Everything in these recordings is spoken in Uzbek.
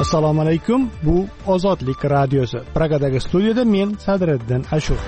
Assalomu alaykum. Bu Ozodlik radiosi. Pragadagi studiyada men Sadriddin Ashur.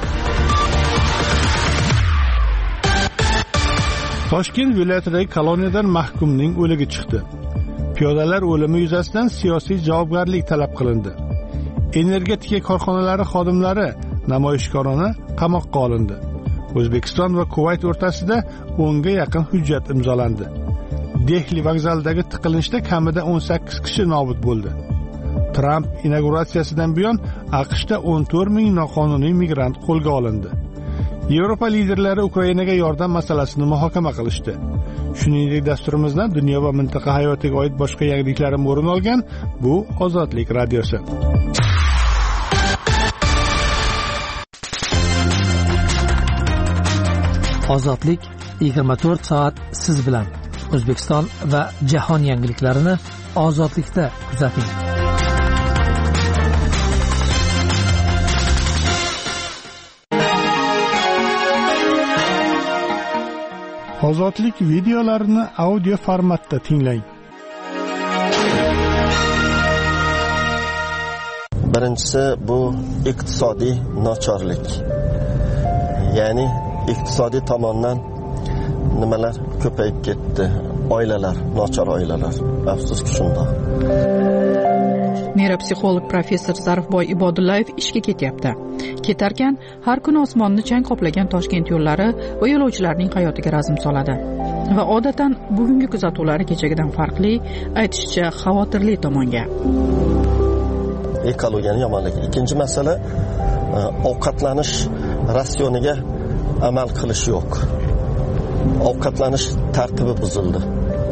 Toshkent viloyatidagi koloniyadan mahkumning o'ligi chiqdi. Piyodalar o'limi yuzasidan siyosiy javobgarlik talab qilindi. Energetika korxonalari xodimlari namoyishkorona qamoqqa olindi. O'zbekiston va Kuvayt o'rtasida 10 ga yaqin hujjat imzolandi. Dehli vokzalidagi tiqilinchda kamida 18 kishi nobud bo'ldi. Tramp inauguratsiyasidan buyon AQShda 14 ming noqonuniy migrant qo'lga olindi. Yevropa liderlari Ukrainaga yordam masalasini muhokama qilishdi. Shuningdek, dasturimizdan dunyo va mintaqa hayotiga oid boshqa yangiliklar ham o'rin olgan. Bu Ozodlik radiosi. Ozodlik 24 soat siz bilan. O'zbekiston va jahon yangiliklarini ozodlikda kuzating. Ozodlik videolarini audio formatda tinglang. Birinchisi bu iqtisodiy nochorlik. Ya'ni iqtisodiy tomondan nimalar ko'payib ketdi. Oilalar, nochor oilalar. Afsuski shundoq. Neyropsixolog professor Zarifboy Ibodullayev ishga ketyapti. Ketarkan har kuni osmonni chang qoplagan Toshkent yo'llari va yo'lovchilarning hayotiga razm soladi. Va odatan bugungi kuzatuvlari kechagidan farqli, aytishicha xavotirli tomonga. Ekologiyaning yomonligi. Ikkinchi masala ovqatlanish ratsioniga amal qilish yo'q. Ovqatlanish tartibi buzildi.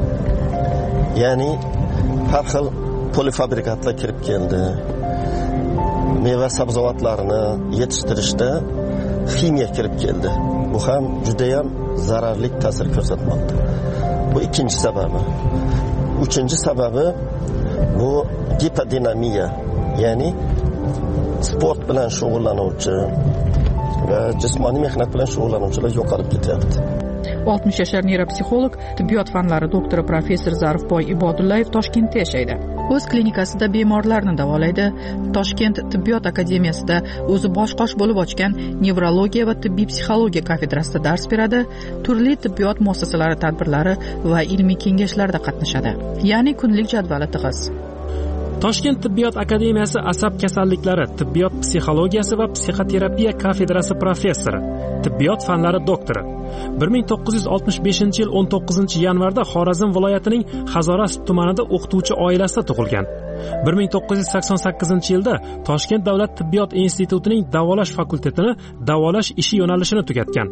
Ya'ni har xil polifabrikatlar kirib keldi. Meva sabzavotlarini yetishtirishda ximiya kirib keldi. Bu ham juda ham zararli ta'sir ko'rsatmoqda. Bu ikkinchi sababi. Uchinchi sababi bu gipodinamiya, ya'ni sport bilan shug'ullanuvchi va jismoniy mehnat bilan shug'ullanuvchilar yo'qolib ketyapti. 60 yashar neyropsixolog, tibbiyot fanlari doktori professor Zarifboy Ibodullayev Toshkentda yashaydi. O'z klinikasida bemorlarni davolaydi. Toshkent tibbiyot akademiyasida o'zi bosh-qosh bo'lib ochgan nevrologiya va tibbiy psixologiya kafedrasida dars beradi. Turli tibbiyot muassasalari tadbirlari va ilmiy kengashlarda qatnashadi. Ya'ni kunlik jadvali tig'iz. Toshkent tibbiyot akademiyasi asab kasalliklari, tibbiyot psixologiyasi va psixoterapiya kafedrasi professori, tibbiyot fanlari doktori. 1965-yil 19-yanvarda Xorazm viloyatining Hazoras tumanida o'qituvchi oilasida tug'ilgan. 1988-yilda Toshkent davlat tibbiyot institutining davolash fakultetini davolash ishi yo'nalishini tugatgan.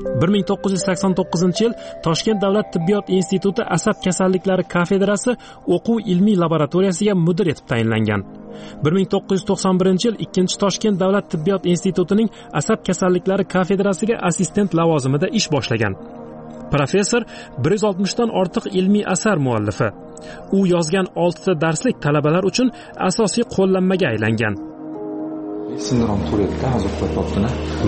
1989-yil Toshkent davlat tibbiyot instituti asab kasalliklari kafedrasi o'quv ilmiy laboratoriyasiga mudir etib tayinlangan. 1991-yil 2-Toshkent davlat tibbiyot institutining asab kasalliklari kafedrasiga assistent lavozimida ish boshlagan. Professor 160 dan ortiq ilmiy asar muallifi. U yozgan 6 ta darslik talabalar uchun asosiy qo'llanmaga aylangan. Sindrom Turetda hozir topdina.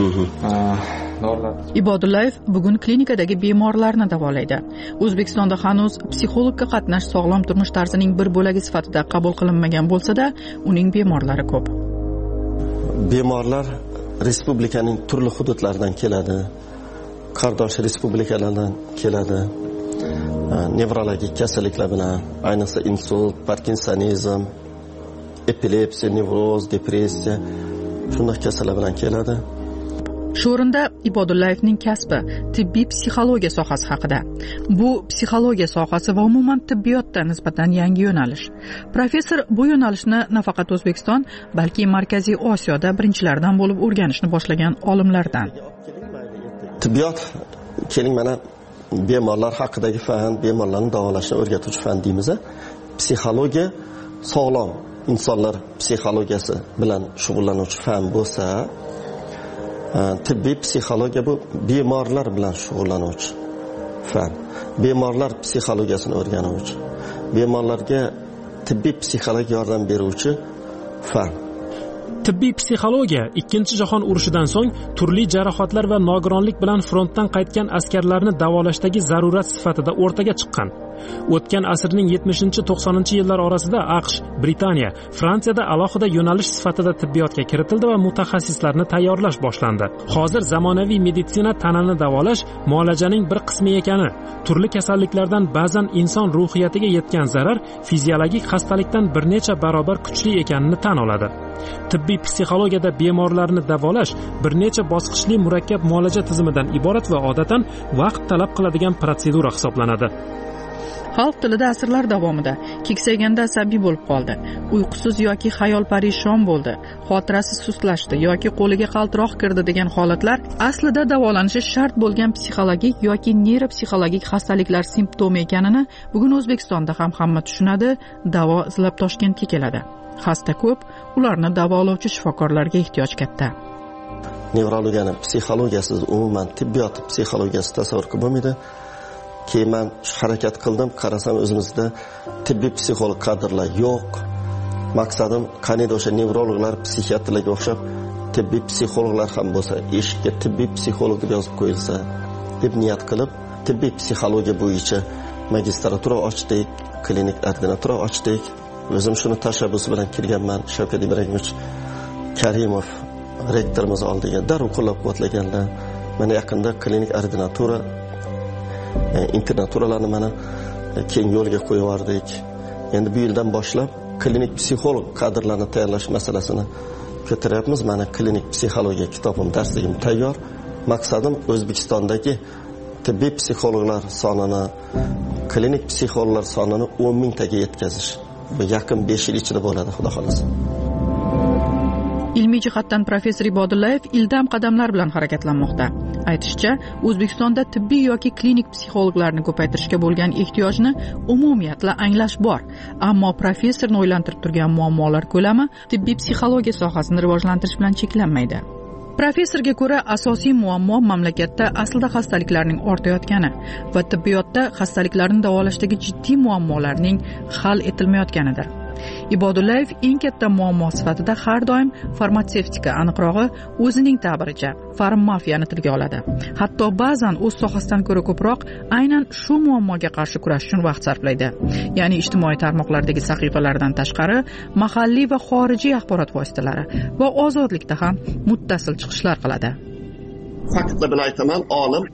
Ibodullayev bugun klinikadagi bemorlarni davolaydi. O'zbekistonda hanuz psixologga qatnash sog'lom turmush tarzining bir bo'lagi sifatida qabul qilinmagan bo'lsa-da, uning bemorlari ko'p. Bemorlar respublikaning turli hududlaridan keladi. Qardosh respublikalardan keladi. Nevrologik kasalliklar bilan, ayniqsa insult, parkinsonizm, epilepsiya, nevroz, depressiya shunday kasallar bilan keladi. Shu o'rinda Ibodullayevning kasbi tibbiy psixologiya sohasi haqida. Bu psixologiya sohasi va umuman tibbiyotda nisbatan yangi yo'nalish. Professor bu yo'nalishni nafaqat O'zbekiston, balki Markaziy Osiyoda birinchilardan bo'lib o'rganishni boshlagan olimlardan. Tibbiyot, keling mana bemorlar haqidagi fan, bemorlarni davolashni o'rgatuvchi fan deymiz. Psixologiya sog'lom insonlar psixologiyasi bilan shug'ullanuvchi fan bo'lsa, tibbiy psixologiya bu bemorlar bilan shug'ullanuvchi fan. Bemorlar psixologiyasini o'rganuvchi, bemorlarga tibbiy psixologik yordam beruvchi fan. Tibbiy psixologiya 2-jahon urushidan so'ng turli jarohatlar va nogironlik bilan frontdan qaytgan askarlarni davolashdagi zarurat sifatida o'rtaga chiqqan. O'tgan asrning 70-90 yillar orasida AQSh, Britaniya, Fransiyada alohida yo'nalish sifatida tibbiyotga kiritildi va mutaxassislarni tayyorlash boshlandi. Hozir zamonaviy meditsina tanani davolash muolajaning bir qismi ekani, turli kasalliklardan ba'zan inson ruhiyatiga yetgan zarar fiziologik xastalikdan bir necha barobar kuchli ekanini tan oladi. Tibbiy psixologiyada bemorlarni davolash bir necha bosqichli murakkab muolaja tizimidan iborat va odatan vaqt talab qiladigan protsedura hisoblanadi. Xalq tilida asrlar davomida keksaganda asabiy bo'lib qoldi, uyqusiz yoki xayol parishon bo'ldi, xotirasi sustlashdi yoki qo'liga qaltiroq kirdi degan holatlar aslida davolanishi shart bo'lgan psixologik yoki neyropsixologik xastaliklar simptomi ekanini bugun O'zbekistonda ham hamma tushunadi, davo izlab Toshkentga keladi. Xasta ko'p, ularni davolovchi shifokorlarga ehtiyoj katta. Nevrologiyani psixologiyasiz umuman tibbiyot psixologiyasi tasavvur qilib bo'lmaydi. Keyin men harakat qildim, qarasam o'zimizda tibbiy psixolog kadrlar yo'q. Maqsadim qanday o'sha nevrologlar, psixiatrlarga o'xshab tibbiy psixologlar ham bo'lsa, eshikka tibbiy psixolog deb yozib qo'yilsa deb niyat qilib, tibbiy psixologiya bo'yicha magistratura ochdik, klinik ordinatura ochdik. O'zim shuni tashabbusi bilan kirganman. Shavkat Ibragimovich Karimov rektorimiz oldiga darrov qo'llab-quvvatlaganlar. Mana yaqinda klinik ordinatura internaturalarni mana keng yo'lga qo'yib yubordik. Endi bu yildan boshlab klinik psixolog kadrlarni tayyorlash masalasini ko'taryapmiz. Mana klinik psixologiya kitobim, darsligim tayyor. Maqsadim O'zbekistondagi tibbiy psixologlar sonini, klinik psixologlar sonini 10 mingtaga yetkazish. Bu yaqin 5 yil ichida bo'ladi, xudo xolasa. Ilmiy jihatdan professor Ibodullayev ildam qadamlar bilan harakatlanmoqda. Aytishicha, O'zbekistonda tibbiy yoki klinik psixologlarni ko'paytirishga bo'lgan ehtiyojni umumiyatla anglash bor. Ammo professorni o'ylantirib turgan muammolar ko'lami tibbiy psixologiya sohasini rivojlantirish bilan cheklanmaydi. Professorga ko'ra, asosiy muammo mamlakatda aslida xastaliklarning ortayotgani va tibbiyotda xastaliklarni davolashdagi jiddiy muammolarning hal etilmayotganidir. Ibodullayev eng katta muammo sifatida har doim farmatsevtika, aniqrog'i o'zining ta'biricha farmmafiyani tilga oladi. Hatto ba'zan o'z sohasidan ko'ra ko'proq aynan shu muammoga qarshi kurash uchun vaqt sarflaydi. Ya'ni ijtimoiy tarmoqlardagi sahifalardan tashqari mahalliy va xorijiy axborot vositalari va ozodlikda ham muttasil chiqishlar qiladi. Faktlar bilan aytaman, olim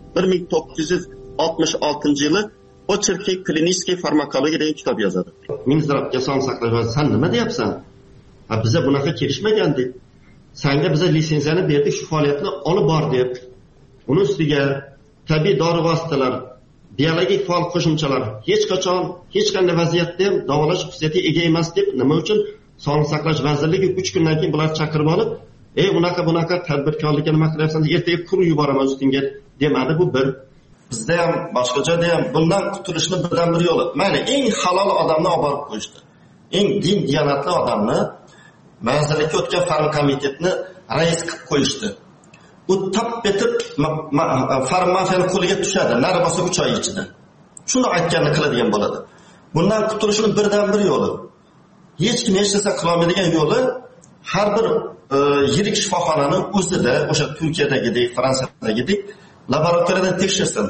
1966-yili Ocherki kliniskiy farmakologiya degan kitob yozadi. Minzdravga son saqlash vaziri, sen nima deyapsan? Biza bunaqa kelishmagandik. Senga biza litsenziyani berdik, shu faoliyatni olib bor deb. Uning ustiga tabiiy dori vositalar, biologik faol qo'shimchalar hech qachon, hech qanday vaziyatda ham davolash xususiyatiga ega emas deb nima uchun Sog'liqni saqlash vazirligi 3 kundan keyin bular chaqirib olib, bunaqa tadbirkorlikka nima qilyapsan, ertaga kur yuboraman ustingga demadi. Bu bir. Bizda ham boshqa joyda ham bundan qutulishni birdan bir yo'li. Mayli, eng halol odamni olib borib qo'yishdi. Eng din diyonatli odamni vazirlikka o'tgan farm komitetni rais qilib qo'yishdi. U tap etib farmafiyani qo'liga tushadi, nari bo'lsa 3 oy ichida. Shuni aytganini qiladigan bo'ladi. Bundan qutulishning birdan bir yo'li. Hech kim hech narsa qila olmaydigan yo'li har bir yirik shifoxonaning o'zida, o'sha Turkiyadagidek, Fransiyadagidek laboratoriyadan tekshirsin.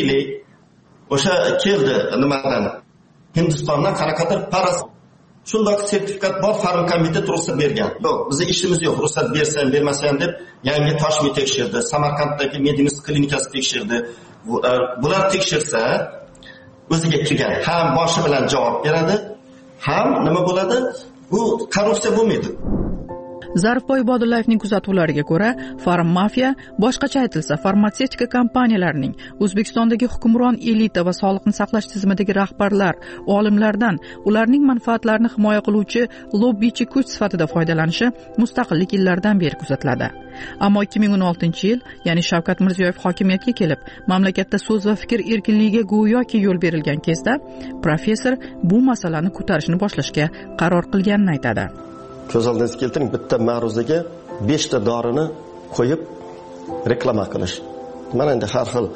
O'sha keldi nimadan? Hindistondan qanaqadir paras shundoq sertifikat bor, farm komitet ruxsat bergan. Yo'q, bizning ishimiz yo'q, ruxsat bersin, bermasin deb yangi Toshmi tekshirdi, Samarqanddagi Medinist klinikasi tekshirdi. Bular tekshirsa o'ziga kelgan ham boshi bilan javob beradi, ham nima bo'ladi? Bu korrupsiya bo'lmaydi. Zarifboy Ibodullayevning kuzatuvlariga ko'ra, farmmafiya, boshqacha aytilsa, farmatsevtika kompaniyalarining O'zbekistondagi hukmron elita va sog'liqni saqlash tizimidagi rahbarlar, olimlardan ularning manfaatlarini himoya qiluvchi lobbichi kuch sifatida foydalanishi mustaqillik yillaridan beri kuzatiladi. Ammo 2016-yil, ya'ni Shavkat Mirziyoyev hokimiyatga kelib, mamlakatda so'z va fikr erkinligiga go'yoki yo'l berilgan kezda, professor bu masalani ko'tarishni boshlashga qaror qilganini aytadi. Ko'z oldingizga keltiring, bitta ma'ruzaga 5 ta dorini qo'yib reklama qilish. Mana endi har xil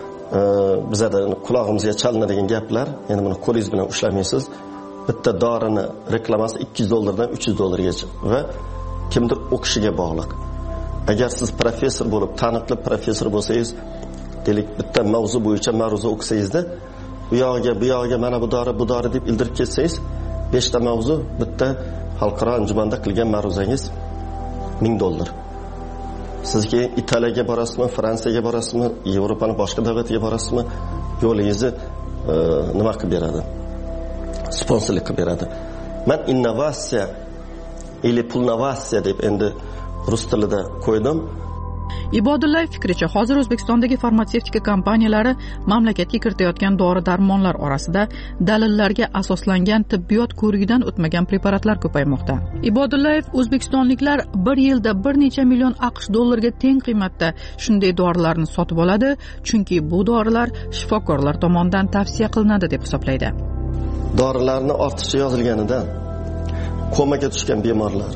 bizada qulog'imizga chalinadigan gaplar, endi buni qo'lingiz bilan ushlamaysiz. Bitta dorini reklamasi $200 dan $300 va kimdir o'qishiga bog'liq. Agar siz professor bo'lib, taniqli professor bo'lsangiz, deylik bitta mavzu bo'yicha ma'ruza o'qisangiz-da, bu yog'iga mana bu dori deb ildirib ketsangiz 5 ta mavzu bitta xalqaro anjumanda qilgan ma'ruzangiz $1000. Siz keyin Italiyaga borasizmi, Fransiyaga borasizmi, Yevropaning boshqa davlatiga borasizmi, yo'lingizni nima qilib beradi? Sponsorlik qilib beradi. Men innovatsiya или pulnovatsiya deb endi rus tilida qo'ydim. Ibodullayev fikricha, hozir O'zbekistondagi farmatsevtika kompaniyalari mamlakatga kiritayotgan dori-darmonlar orasida dalillarga asoslangan tibbiyot ko'rigidan o'tmagan preparatlar ko'paymoqda. Ibodullayev o'zbekistonliklar bir yilda bir necha million AQSh dollariga teng qiymatda shunday dorilarni sotib oladi, chunki bu dorilar shifokorlar tomonidan tavsiya qilinadi deb hisoblaydi. Dorilarni ortiqcha yozilganidan komaga tushgan bemorlar,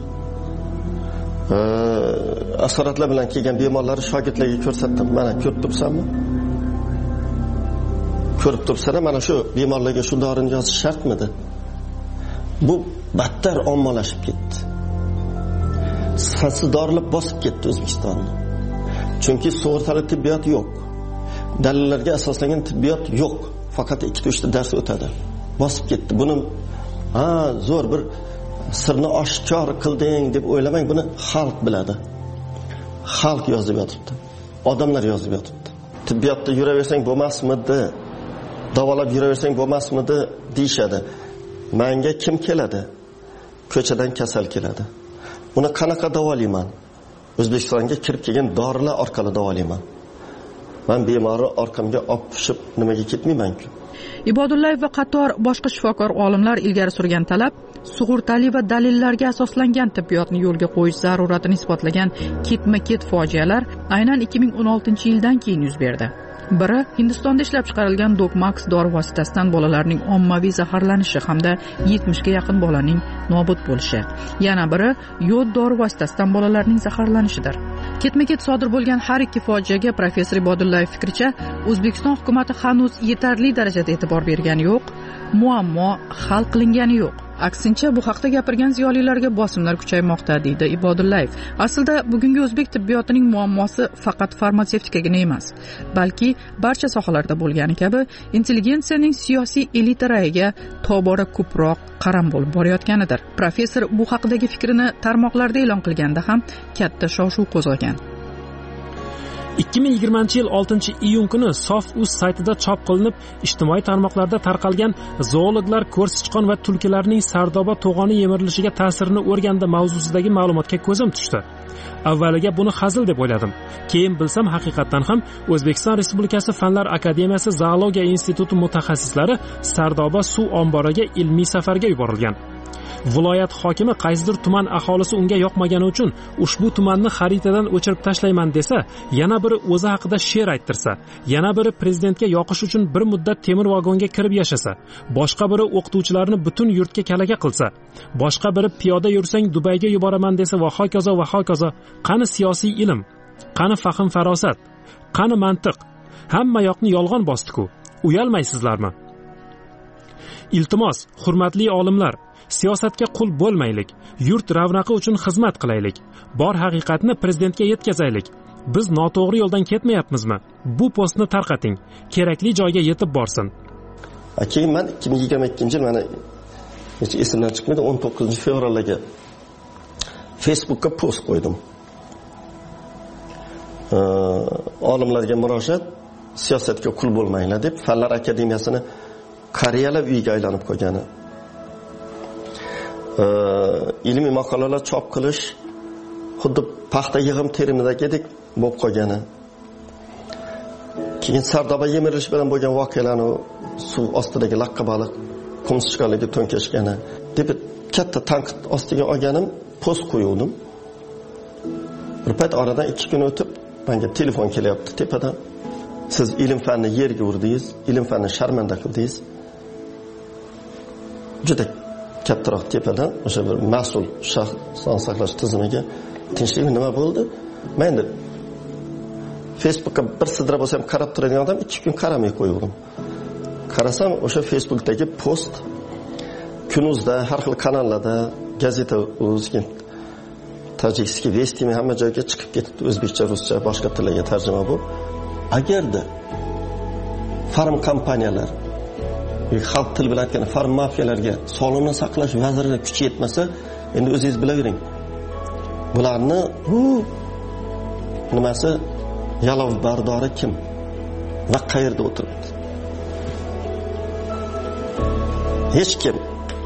asoratlar bilan kelgan bemorlarni shogirdlarga ko'rsatdim. Mana ko'rib turibsanmi? Ko'rib turibsan, mana shu bemorlarga shu dorini yozish shartmidi? Bu battar ommalashib ketdi. Sifatsiz dorilar bosib ketdi O'zbekistonni. Chunki sug'urtali tibbiyot yo'q. Dalillarga asoslangan tibbiyot yo'q. Faqat 2-3 ta dars o'tadi. Bosib ketdi. Buni zo'r bir sirni oshkor qilding deb o'ylamang, buni xalq biladi. Xalq yozib yotibdi. Odamlar yozib yotibdi. Tibbiyotda yuraversang bo'lmasmidi? Davolab yuraversang bo'lmasmidi deyshadi. Menga kim keladi? Ko'chadan kasal keladi. Uni qanaqa davolayman? O'zbekistonga kirib kelgan dorilar orqali davolayman. Men bemorni orqamga olib tushib nimaga ketmayman-ku? Ibodullayev va qator boshqa shifokor olimlar ilgari surgan talab sug'urtali va dalillarga asoslangan tibbiyotni yo'lga qo'yish zaruratini isbotlagan ketma-ket fojialar aynan 2016-yildan keyin yuz berdi. Biri Hindistonda ishlab chiqarilgan Dogmax dori vositasidan bolalarning ommaviy zaharlanishi hamda 70 ga yaqin bolaning nobud bo'lishi. Yana biri yod dori vositasidan bolalarning zaharlanishidir. Ketma-ket sodir bo'lgan har ikki fojiaga professor Ibodullayev fikricha, O'zbekiston hukumatı hanuz yetarli darajada e'tibor bergani yo'q, muammo hal qilingani yo'q. Aksincha, bu haqda gapirgan ziyolilarga bosimlar kuchaymoqda, deydi Ibodullayev. Aslida bugungi o'zbek tibbiyotining muammosi faqat farmatsevtikaga emas, balki barcha sohalarda bo'lgani kabi intelligensiyaning siyosiy elita rayiga tobora ko'proq qaram bo'lib borayotganidir. Professor bu haqidagi fikrini tarmoqlarda e'lon qilganda ham katta shov-shuv qo'zg'agan. 2020-yil 6-iyun kuni Sof.uz saytida chop qilinib, ijtimoiy tarmoqlarda tarqalgan zoologlar ko'rsichqon va tulkilarning Sardoba to'g'oni yemirilishiga ta'sirini o'rgandi mavzusidagi ma'lumotga ko'zim tushdi. Avvaliga buni hazil deb o'yladim. Keyin bilsam, haqiqatan ham O'zbekiston Respublikasi Fanlar akademiyasi zoologiya instituti mutaxassislari Sardoba suv omboriga ilmiy safarga yuborilgan. Viloyat hokimi qaysidir tuman aholisi unga yoqmagani uchun ushbu tumanni xaritadan o'chirib tashlayman desa, yana biri o'zi haqida she'r ayttirsa, yana biri prezidentga yoqish uchun bir muddat temir vagonga kirib yashasa, boshqa biri o'qituvchilarni butun yurtga kalaga qilsa, boshqa biri piyoda yursang Dubayga yuboraman desa va hokazo va hokazo. Qani siyosiy ilm, qani fahm farosat, qani mantiq? Hamma yoqni yolg'on bosdi-ku. Uyalmaysizlarmi? Iltimos, hurmatli olimlar, siyosatga qul bo'lmaylik, yurt ravnaqi uchun xizmat qilaylik, bor haqiqatni prezidentga yetkazaylik. Biz noto'g'ri yo'ldan ketmayapmizmi? Bu postni tarqating, kerakli joyga yetib borsin. Keyin men 2022-yil mana hech esimdan chiqmaydi, 19-fevralga Facebookka post qo'ydim. Olimlarga murojaat, siyosatga qul bo'lmanglar deb Fanlar akademiyasini qariyalar uyiga aylanib qo'ygani. Ilmiy maqolalar chop qilish xuddi paxta yig'im terimidagidek bo'lib qolgani. Keyin Sardoba yemirilish bilan bo'lgan voqealarni, suv ostidagi laqqa baliq qumsichqonlarga to'nkashgani deb katta tanqid ostiga olganim, post qo'yuvdim. Bir payt oradan 2 kun o'tib menga telefon kelyapti tepadan. Siz ilm fanni yerga urdingiz, ilm fanni sharmanda qildingiz. Juda kattaroq tepadan o'sha bir mas'ul shaxs sog'liqni saqlash tizimiga tinchlikmi nima bo'ldi? Men endi Facebookka bir sidra bo'lsam qarab turadigan odam 2 kun qaramay qo'ydim. Qarasam o'sha Facebookdagi post Kunuzda, har xil kanallarda, gazeta o'zgan Tojikskiy Vestimi hamma joyga chiqib ketdi. O'zbekcha, ruscha, boshqa tillarga tarjima bo'lib. Agarda farm kompaniyalar xalq tili bilan aytganda farmafiyalarga sog'liqni saqlash vaziri kuchi yetmasa, endi o'zingiz bilavering. Bularni nimasi yalov bardori kim va qayerda o'tiribdi? Hech kim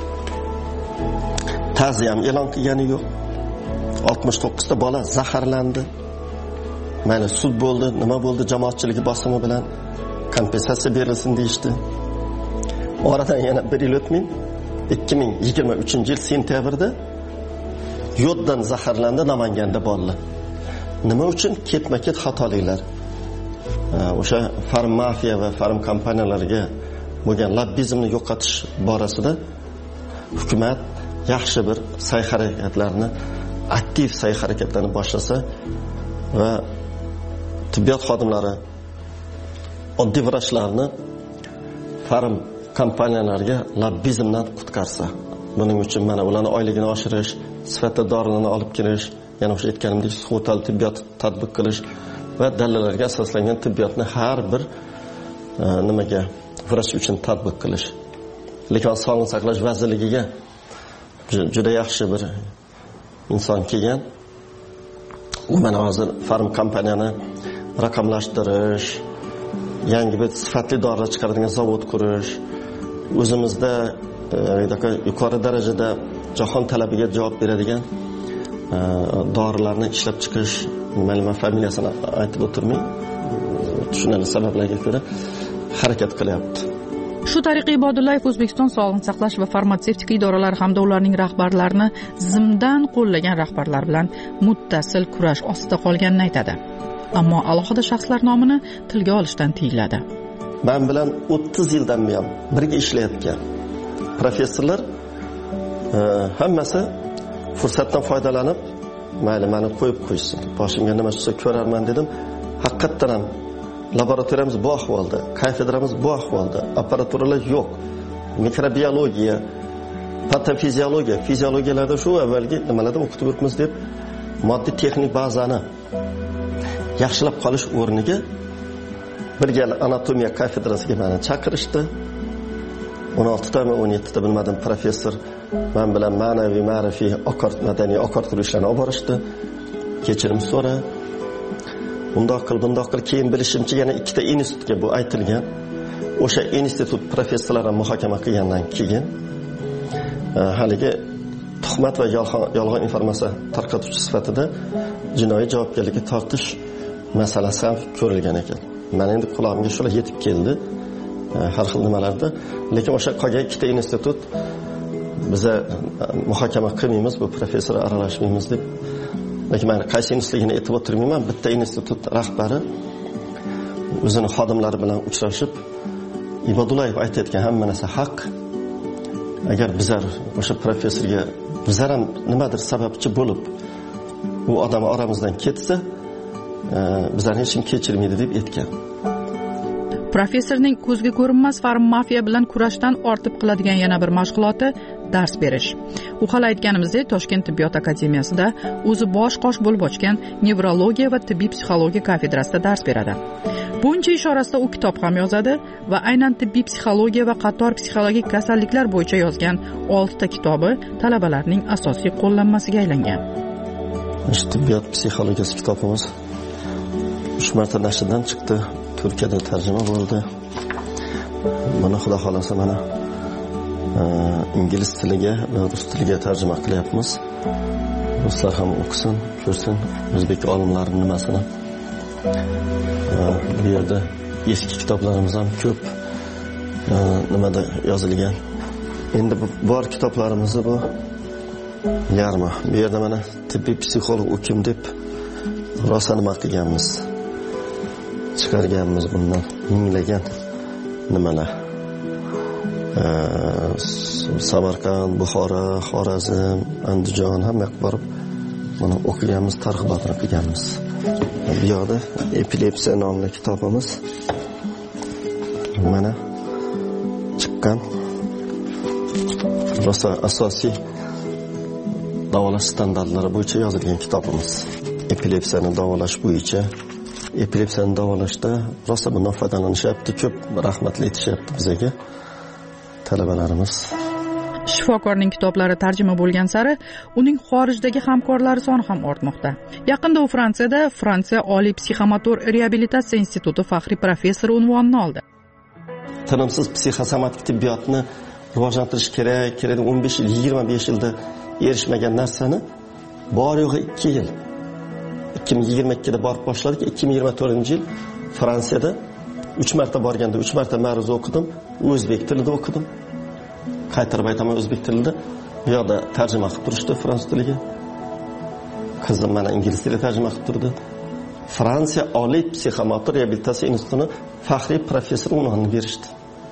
ta'ziya ham e'lon qilgani yo'q. 69 ta bola zaharlandi. Mayli sud bo'ldi, nima bo'ldi, jamoatchilik bosimi bilan kompensatsiya berilsin deyishdi. Oradan yana 1 yil o'tmay 2023-yil sentyabrda yoddan zaharlandi Namanganda bolalar. Nima uchun? Ketma-ket xatoliklar. O'sha farmafiya va farm kompaniyalariga bo'lgan lobbizmni yo'qotish borasida hukumat yaxshi bir sa'y-harakatlarni, aktiv sa'y-harakatlarni boshlasa va tibbiyot xodimlari oddiy vrachlarni farm kompaniyalariga lobbizmdan qutqarsa, buning uchun mana ularning oyligini oshirish, sifatli dorilarni olib kelish, yana o'sha aytganimdek sug'urtali tibbiyot tatbiq qilish va dalillarga asoslangan tibbiyotni har bir nimaga vrach uchun tatbiq qilish. Lekin Sog'liqni saqlash vazirligiga juda yaxshi bir inson kelgan. U mana hozir farm kompaniyani raqamlashtirish, yangi bir sifatli dorilar chiqaradigan zavod qurish, o'zimizda yuqori darajada jahon talabiga javob beradigan dorilarni ishlab chiqish, men familiyasini aytib o'tirmay, tushunarli sabablarga ko'ra harakat qilyapti. Shu tariqa Ibodullayev O'zbekiston Sog'liqni saqlash va farmatsevtika idoralari hamda ularning rahbarlarini zimdan qo'llagan rahbarlar bilan muttasil kurash ostida qolganini aytadi. Ammo alohida shaxslar nomini tilga olishdan tiyiladi. Men bilan 30 yildan buyon birga ishlayotgan professorlar hammasi fursatdan foydalanib, mayli meni qo'yib qo'ysin. Boshimga nima tushsa ko'rarman dedim. Haqiqatan ham laboratoriyamiz bu ahvolda, kafedramiz bu ahvolda, aparaturalar yo'q. Mikrobiologiya, patofiziologiya, fiziologiyalarda shu avvalgi nimalarni o'qitib o'tmiz deb moddiy texnik bazani yaxshilab qolish o'rniga bir gal anatomiya kafedrasiga meni chaqirishdi. 16 ta 17 ta bilmadim professor men bilan ma'naviy, ma'rifiy, madaniy oqartirish ishlarini olib borishdi. Kechirim so'ra. Bundoq qil, keyin bilishimcha yana 2 ta institutga bu aytilgan. O'sha institut professorlari muhokama qilgandan keyin haligi tuhmat va yolg'on informatsiya tarqatuvchi sifatida jinoiy javobgarlikka tortish masalasi ham ko'rilgan ekan. Men endi quloqimga shular yetib keldi. Har xil nimalarda, lekin o'sha qolgan 2 ta institut biza muhokama qilmaymiz, bu professor aralashmaymiz deb. Lekin men qaysi institutligini aytib o'tirmayman. Bitta institut rahbari o'zining xodimlari bilan uchrashib, Ibodullayev aytayotgan hamma narsa haq. Agar bizlar o'sha professorga bizlar ham nimadir sababchi bo'lib, u odam oramizdan ketsa, bizlarni hech kim kechirmaydi deb aytgan. Professorning ko'zga ko'rinmas farmafiya bilan kurashdan ortib qiladigan yana bir mashg'uloti dars berish. U hali aytganimizdek, Toshkent tibbiyot akademiyasida o'zi bosh-qosh bo'lib ochgan nevrologiya va tibbiy psixologiya kafedrasida dars beradi. Buncha ish orasida u kitob ham yozadi va aynan tibbiy psixologiya va qator psixologik kasalliklar bo'yicha yozgan 6 ta kitobi talabalarning asosiy qo'llanmasiga aylangan. Tibbiyot psixologiyasi kitobimiz 3 marta nashrdan chiqdi. Turkiyada tarjima bo'ldi. Buni xudo xolasa mana ingliz tiliga va rus tiliga tarjima qilyapmiz. Ruslar ham o'qisin, ko'rsin o'zbek olimlarining nimasini. Bu yerda eski kitoblarimiz ham ko'p nimada yozilgan. Endi bor kitoblarimizni bu yarmi. Bu yerda mana tibbiy psixolog u kim deb rosa nima qilganmiz. Chiqarganmiz bundan minglagan nimalar. Samarqand, Buxoro, Xorazm, Andijon hamma yoqqa borib mana o'qiganmiz, targ'ibotini qilganmiz. Bu yoqda epilepsiya nomli kitobimiz mana chiqqan. Rosa asosiy davolash standartlari bo'yicha yozilgan kitobimiz. Epilepsiyani davolash bo'yicha epilepsiyani davolashda rosa bundan foydalanishyapti, ko'p rahmatli aytishyapti bizga. talabalarimiz. Shifokorning kitoblari tarjima bo'lgan sari uning xorijdagi hamkorlari soni ham ortmoqda. Yaqinda u Fransiya Oliy psixomotor reabilitatsiya instituti faxriy professori unvonini oldi. Tinimsiz psixosomatik tibbiyotni rivojlantirish kerak 15 yil, 25 yilda erishmagan narsani bor yo'g'i 2 yil. 2022 da borib boshladik. 2024-yil Fransiyada 3 marta borganda 3 marta ma'ruza o'qidim, o'zbek tilida o'qidim. Qaytarib aytaman, o'zbek tilida. Bu yoqda tarjima qilib turishdi fransuz tiliga. Qizim mana ingliz tilida tarjima qilib turdi. Fransiya Oliy psixomotor reabilitatsiya institutini faxriy professor unvonini berishdi.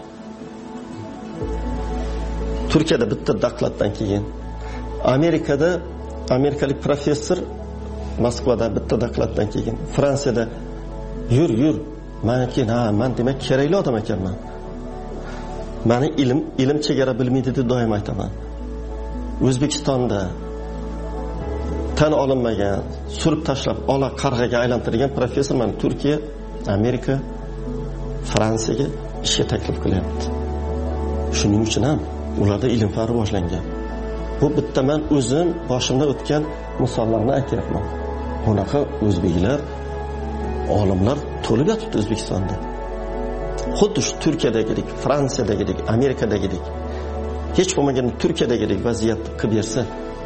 Turkiyada bitta dokladdan keyin, amerikalik professor Moskvada bitta dokladdan keyin, Fransiyada yur, men demak kerakli odam ekanman. Meni ilm chegara bilmaydi deb doim aytaman. O'zbekistonda tan olinmagan, surib tashlab, ola qarg'aga aylantirgan professor meni Turkiya, Amerika, Fransiyaga ishga taklif qilyapti. Shuning uchun ham ularda ilm fan rivojlangan. Bu bitta men o'zim boshimda o'tgan misollarni aytyapman. Bunaqa o'zbeklar, olimlar to'lib yotibdi O'zbekistonda. Xuddi shu Turkiyadagidek, Fransiyadagidek, Amerikadagidek, hech bo'lmaganda Turkiyadagidek vaziyatni qilib bersa,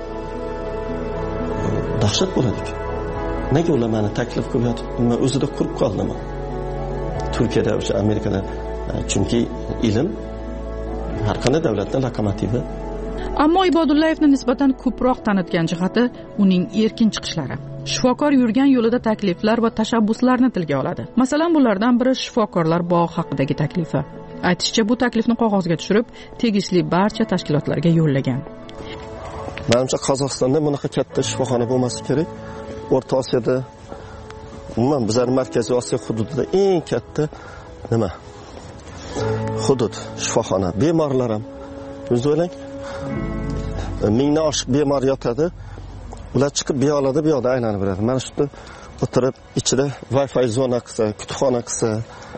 dahshat bo'ladi-ku. Nega ular meni taklif qilib yotibdi? Men o'zida qurib qoldim. Turkiyada, o'sha Amerikada, chunki ilm har qanday davlatning lokomotivi. Ammo Ibodullayevni nisbatan ko'proq tanitgan jihati uning erkin chiqishlari. Shifokor yurgan yo'lida takliflar va tashabbuslarni tilga oladi. Masalan, bulardan biri shifokorlar bog'i haqidagi taklifi. Aytishicha, bu taklifni qog'ozga tushirib, tegishli barcha tashkilotlarga yo'llagan. Menimcha Qozog'istonda bunaqa katta shifoxona bo'lmasi kerak. O'rta Osiyoda, umuman bizning Markaziy Osiyo hududida eng katta nima? Hudud shifoxona. Bemorlar ham o'zi o'ylang, 1000 oshiq bemor yotadi. Ular chiqib bu yoqda bu yoqda aylanib yuradi. Mana shu yerda o'tirib, ichida Wi-Fi zona qilsa, kutubxona qilsa,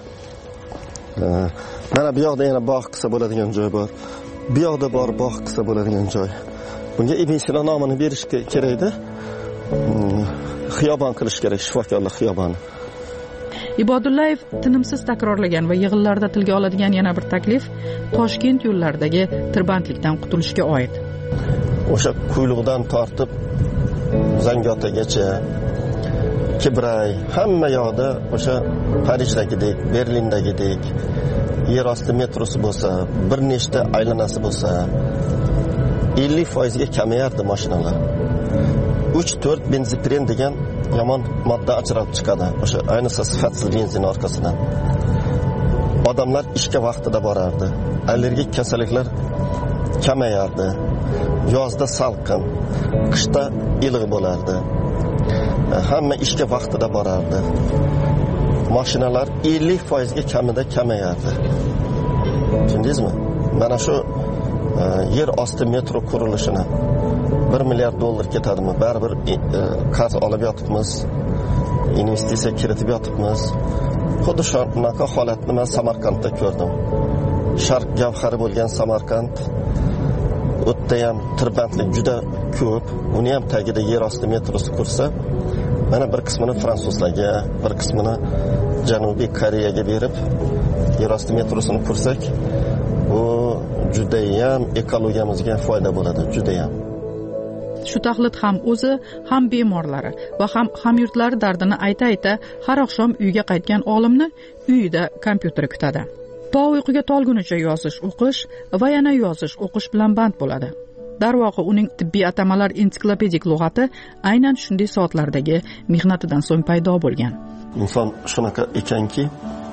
mana bu yoqda yana bog' qilsa bo'ladigan joy bor. Bu yoqda bor bog' qilsa bo'ladigan joy. Bunga Ibn Sino nomini berish kerak-da. Xiyobon qilish kerak, shifokorlar xiyoboni. Ibodullayev tinimsiz takrorlagan va yig'inlarda tilga oladigan yana bir taklif Toshkent yo'llaridagi tirbandlikdan qutulishga oid. O'sha Quyliqdan tortib Zangiotagacha, Kibray, hamma yoqda o'sha Parijdagidek, Berlindagidek yer osti metrosi bo'lsa, bir nechta aylanasi bo'lsa, 50% ga kamayardi mashinalar. 3-4 benzopren degan yomon modda ajralib chiqadi. O'sha ayniqsa sifatsiz benzin orqasidan. Odamlar ishga vaqtida borardi. Allergik kasalliklar kamayardi. Yozda salqin, qishda iliq bo'lardi. Hamma ishga vaqtida borardi. Mashinalar 50% ga kamida kamayardi. Tushundingizmi? Mana shu yer osti metro qurilishini $1 milliard ketadimi? Baribir qarz olib yotibmiz, investitsiya kiritib yotibmiz. Xuddi shunaqa holatni men Samarqandda ko'rdim. Sharq gavhari bo'lgan Samarqand, o'tda ham tirbandlik juda ko'p. Uni ham tagida yer osti metrosi qursa, mana bir qismini fransuzlarga, bir qismini Janubiy Koreyaga berib, yer osti metrosini qursak, bu juda ham ekologiyamizga foyda bo'ladi, juda ham. Shu taxlit ham o'zi, ham bemorlari va ham hamyurtlari dardini ayta-ayta har oqshom uyga qaytgan olimni uyida kompyuter kutadi. To uyquga tolgunicha yozish, o'qish va yana yozish, o'qish bilan band bo'ladi. Darvoqe uning tibbiy atamalar ensiklopedik lug'ati aynan shunday soatlardagi mehnatidan so'ng paydo bo'lgan. Inson shunaqa ekanki,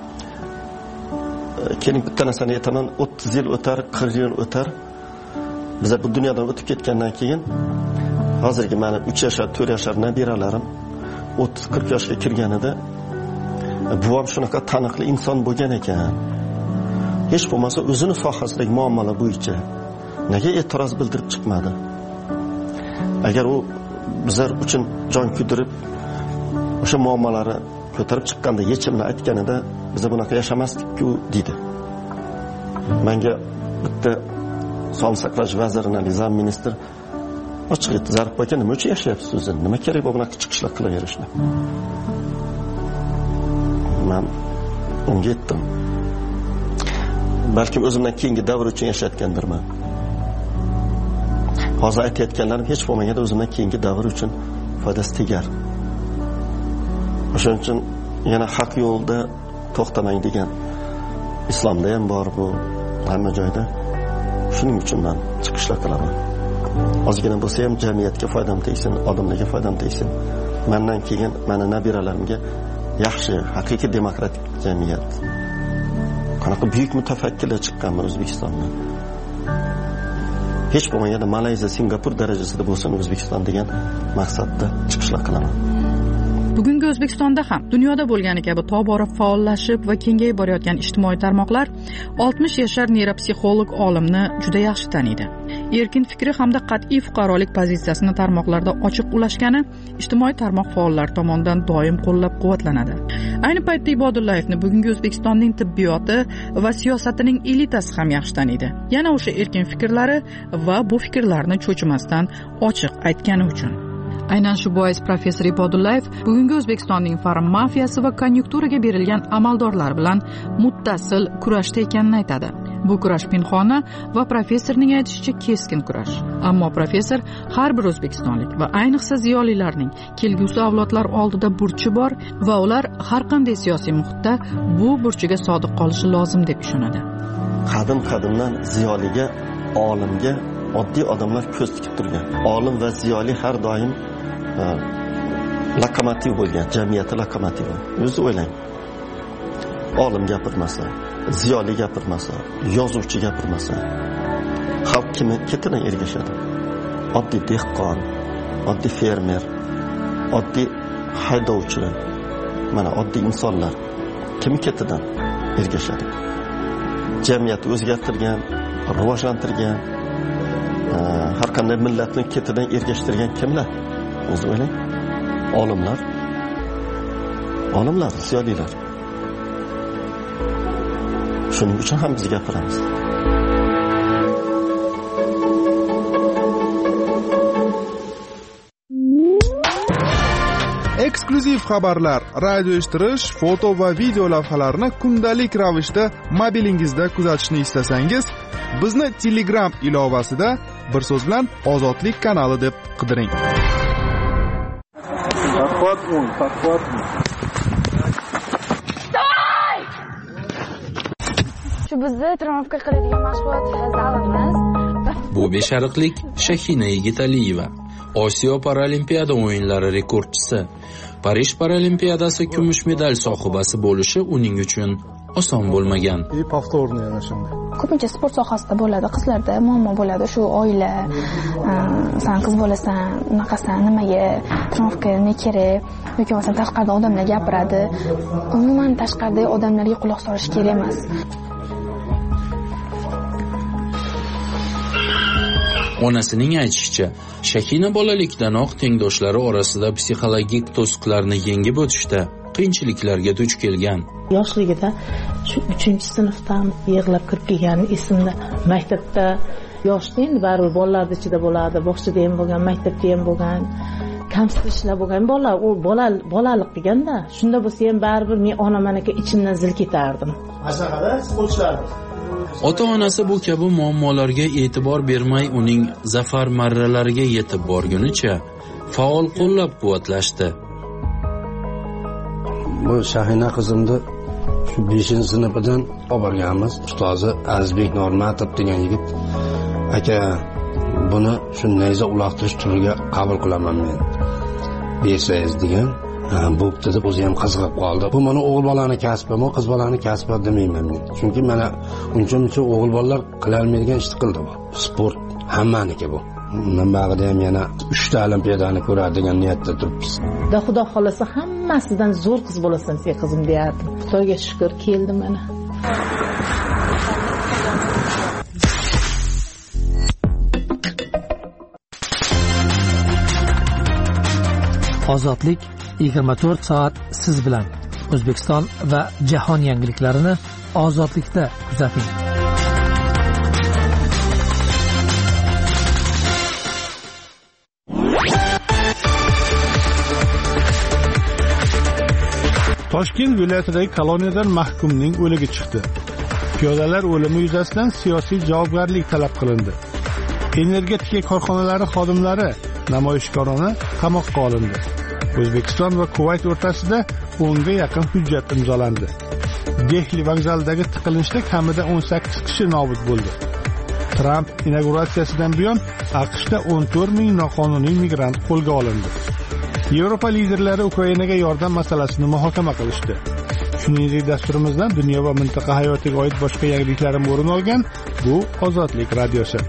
keling bitta narsani aytaman, 30 yil o'tar, 40 yil o'tar. Biz bu dunyodan o'tib ketgandan keyin hozirgi meni 3 yoshar, 4 yoshar nabiralarim 30-40 yoshga kirganida buvam shunaqa taniqli inson bo'lgan ekan. Hech bo'lmasa o'zini sohasidagi muammolar bo'yicha nega e'tiroz bildirib chiqmadi? Agar u bizlar uchun jon kuydirib o'sha muammolari ko'tarib chiqqanda, yechimni aytganida biz bunaqa yashamasdik-ku dedi. Menga bitta sog'liqni saqlash vazirining nizam ministr ochiq aytdi, Zarif aka nima uchun yashayapsiz o'zi? Nima kerak bu bunaqa chiqishlar qilaverishni? Men unga aytdim. Balkim o'zimdan keyingi davr uchun yashayotgandirman. Hozir aytayotganlarim hech bo'lmaganda o'zimdan keyingi davr uchun foydasi tegar. O'shaning uchun yana haq yo'lda to'xtamang degan islomda ham bor bu, hamma joyda. Shuning uchun men chiqishlar qilaman. Ozgina bo'lsa ham jamiyatga foydam tegsin, odamlarga foydam tegsin. Mendan keyin mana nabiralarimga yaxshi, haqiqiy demokratik jamiyat. Qanaqa buyuk mutafakkirlar chiqqanmi O'zbekistondan. Hech bo'lmaganda Malayziya, Singapur darajasida bo'lsin O'zbekiston degan maqsadda chiqishlar qilaman. Bugungi O'zbekistonda ham dunyoda bo'lgani kabi tobora faollashib va kengayib borayotgan ijtimoiy tarmoqlar 60 yashar neyropsixolog olimni juda yaxshi taniydi. Erkin fikri hamda qat'iy fuqarolik pozitsiyasini tarmoqlarda ochiq ulashgani ijtimoiy tarmoq faollari tomonidan doim qo'llab-quvvatlanadi. Ayni paytda Ibodullayevni bugungi O'zbekistonning tibbiyoti va siyosatining elitasi ham yaxshi taniydi. Yana o'sha erkin fikrlari va bu fikrlarni cho'chimasdan ochiq aytgani uchun. Aynan shu bois professor Ibodullayev bugungi O'zbekistonning farmafiyasi va konjunkturaga berilgan amaldorlar bilan muttasil kurashda ekanini aytadi. Bu kurash pinhona va professorning aytishicha keskin kurash. Ammo professor har bir o'zbekistonlik va ayniqsa ziyolilarning kelgusi avlodlar oldida burchi bor va ular har qanday siyosiy muhitda bu burchiga sodiq qolishi lozim deb ishonadi. Qadimdan ziyoliga, olimga oddiy odamlar ko'z tikib turgan. Olim va ziyoli har doim lokomotiv bo'lgan, jamiyati lokomotivi. O'zi o'ylang. Olim gapirmasa, ziyoli gapirmasa, yozuvchi gapirmasa, xalq kimi ketidan ergashadi. Oddiy dehqon, oddiy fermer, oddiy haydovchi, mana oddiy insonlar kimi ketidan ergashadi. Jamiyat o'zgartirgan, rivojlantirgan, har qanday millatni ketidan ergashtirgan kimlar? O'zi o'ylang. Olimlar, ziyolilar. Shuning uchun ham biz gapiramiz. Eksklyuziv xabarlar, radio eshittirish, foto va video lavhalarni kundalik ravishda mobilingizda kuzatishni istasangiz, bizni Telegram ilovasida bir so'z bilan Ozodlik kanali deb qidiring. Shu bizni trenirovka qiladigan mashg'ulot zalimiz. Bu beshariqlik Shahina Yigitaliyeva, Osiyo Paralimpiyada o'yinlari rekordchisi. Parij Paralimpiyadasi kumush medal sohibasi bo'lishi uning uchun oson bo'lmagan. Повторно yana shunday. Ko'pincha sport sohasida bo'ladi, qizlarda muammo bo'ladi, shu oila, sen qiz bo'lasan, unaqasan, nimaga trenirovka ne kerak, yoki bo'lmasa tashqarida odamlar gapiradi. Umuman tashqarida odamlarga quloq solish kerak emas. Onasining aytishicha, Shakina bolalikdanoq tengdoshlari orasida psixologik to'siqlarni yengib o'tishda qiyinchiliklarga duch kelgan. Yoshligida shu 3-sinfdan yig'lab kirib kelgan esimda. Maktabda yoshda endi baribir bolalar ichida bo'ladi, bog'chada ham bo'lgan, maktabda ham bo'lgan, kamsitishlar bo'lgan bolalar, u bolalik deganda, shunda bo'lsa ham baribir men onamanaka ichimdan zil ketardim. Mashaqada qo'shlardi. Ota-onasi bu kabi muammolarga e'tibor bermay uning zafar marralariga yetib borgunicha faol qo'llab-quvvatlashdi. Bu Shahina qizimni shu 5-sinfidan olib borganmiz. Ustozi Azizbek Normatov degan yigit, aka buni shu nayza uloqtirish turiga qabul qilaman men. Bersangiz degan. Bo'pti deb o'zi ham qiziqib qoldi. Bu mana o'g'il bolani kasbi, men qiz bolani kasbi demayman men. Chunki mana uncha o'g'il bolalar qila olmaydigan ishni qildi bu. Sport hammaniki bu. Undan bag'ida ham yana 3 ta olimpiadani ko'radi degan niyatda turibmiz. Xudo xolasa hammasidan zo'r qiz bo'lasan sen qizim deyardim. Xudoga shukr keldi mana. Ozodlik 24 soat siz bilan. O'zbekiston va jahon yangiliklarini ozodlikda kuzating. Toshkent viloyatidagi koloniyadan mahkumning o'ligi chiqdi. Piyodalar o'limi yuzasidan siyosiy javobgarlik talab qilindi. Energetika korxonalari xodimlari namoyishkorona qamoqqa olindi. O'zbekiston va Kuvayt o'rtasida 10 ga yaqin hujjat imzolandi. Dehli vokzalidagi tiqilinchda kamida 18 kishi nobud bo'ldi. Tramp inauguratsiyasidan buyon AQShda 14 ming noqonuniy migrant qo'lga olindi. Yevropa liderlari Ukrainaga yordam masalasini muhokama qilishdi. Shuningdek, dasturimizdan dunyo va mintaqa hayotiga oid boshqa yangiliklar ham o'rin olgan. Bu Ozodlik radiosi.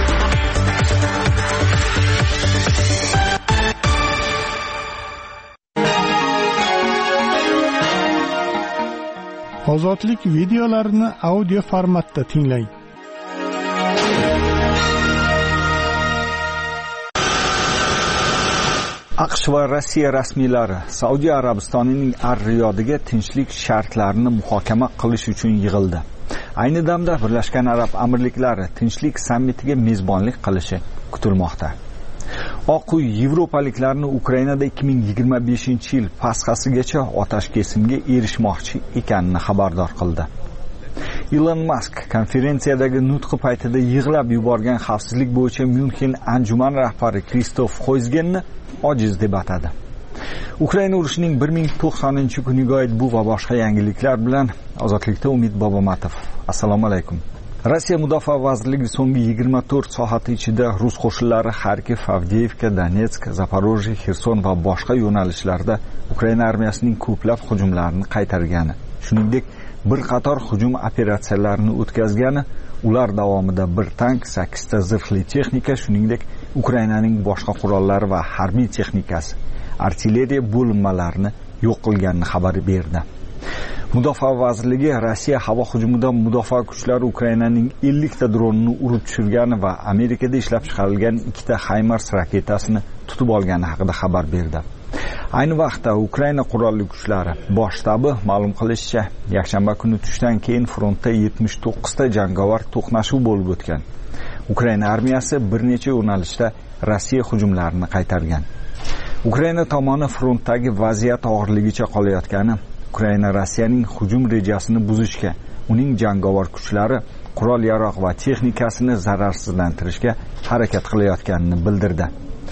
Ozodlik videolarini audio formatda tinglang. AQSh va Rossiya rasmiylari Saudiya Arabistonining Ar-Riyodiga tinchlik shartlarini muhokama qilish uchun yig'ildi. Ayni damda Birlashgan Arab Amirliklari tinchlik sammitiga mezbonlik qilishi kutilmoqda. Oq uy yevropaliklarni Ukrainada 2025-yil Pasxasigacha otash kesimga erishmoqchi ekanini xabardor qildi. Elon Musk konferensiyadagi nutqi paytida yig'lab yuborgan xavfsizlik bo'yicha Myunxen anjuman rahbari Kristof Xoyzgenni ojiz deb atadi. Ukraina urushining 1090-kuniga oid bu va boshqa yangiliklar bilan Ozodlikda Umid Bobomatov. Assalomu alaykum. Rossiya Mudofaa vazirligi so'nggi 24 soat ichida rus qo'shinlari Xarkiv, Avdiivka, Donetsk, Zaporojye, Xerson va boshqa yo'nalishlarda Ukraina armiyasining ko'plab hujumlarini qaytargani, shuningdek bir qator hujum operatsiyalarini o'tkazgani, ular davomida bir tank, 8 ta zirhli texnika, shuningdek Ukrainaning boshqa qurollari va harbiy texnikasi, artilleriya bo'linmalarini yo'q qilganini xabar berdi. Mudofaa vazirligi Rossiya havo hujumidan mudofaa kuchlari Ukrainaning 50 ta dronini urib tushirgani va Amerikada ishlab chiqarilgan 2 ta HIMARS raketasini tutib olgani haqida xabar berdi. Ayni vaqtda Ukraina qurolli kuchlari bosh shtabi ma'lum qilishicha, yakshanba kuni tushdan keyin frontda 79 ta jangovar to'qnashuv bo'lib o'tgan. Ukraina armiyasi bir necha yo'nalishda Rossiya hujumlarini qaytargan. Ukraina tomoni frontdagi vaziyat og'irligicha qolayotgani, Ukraina Rossiyaning hujum rejasini buzishga, uning jangovar kuchlari, qurol-yarog' va texnikasini zararsizlantirishga harakat qilayotganini bildirdi.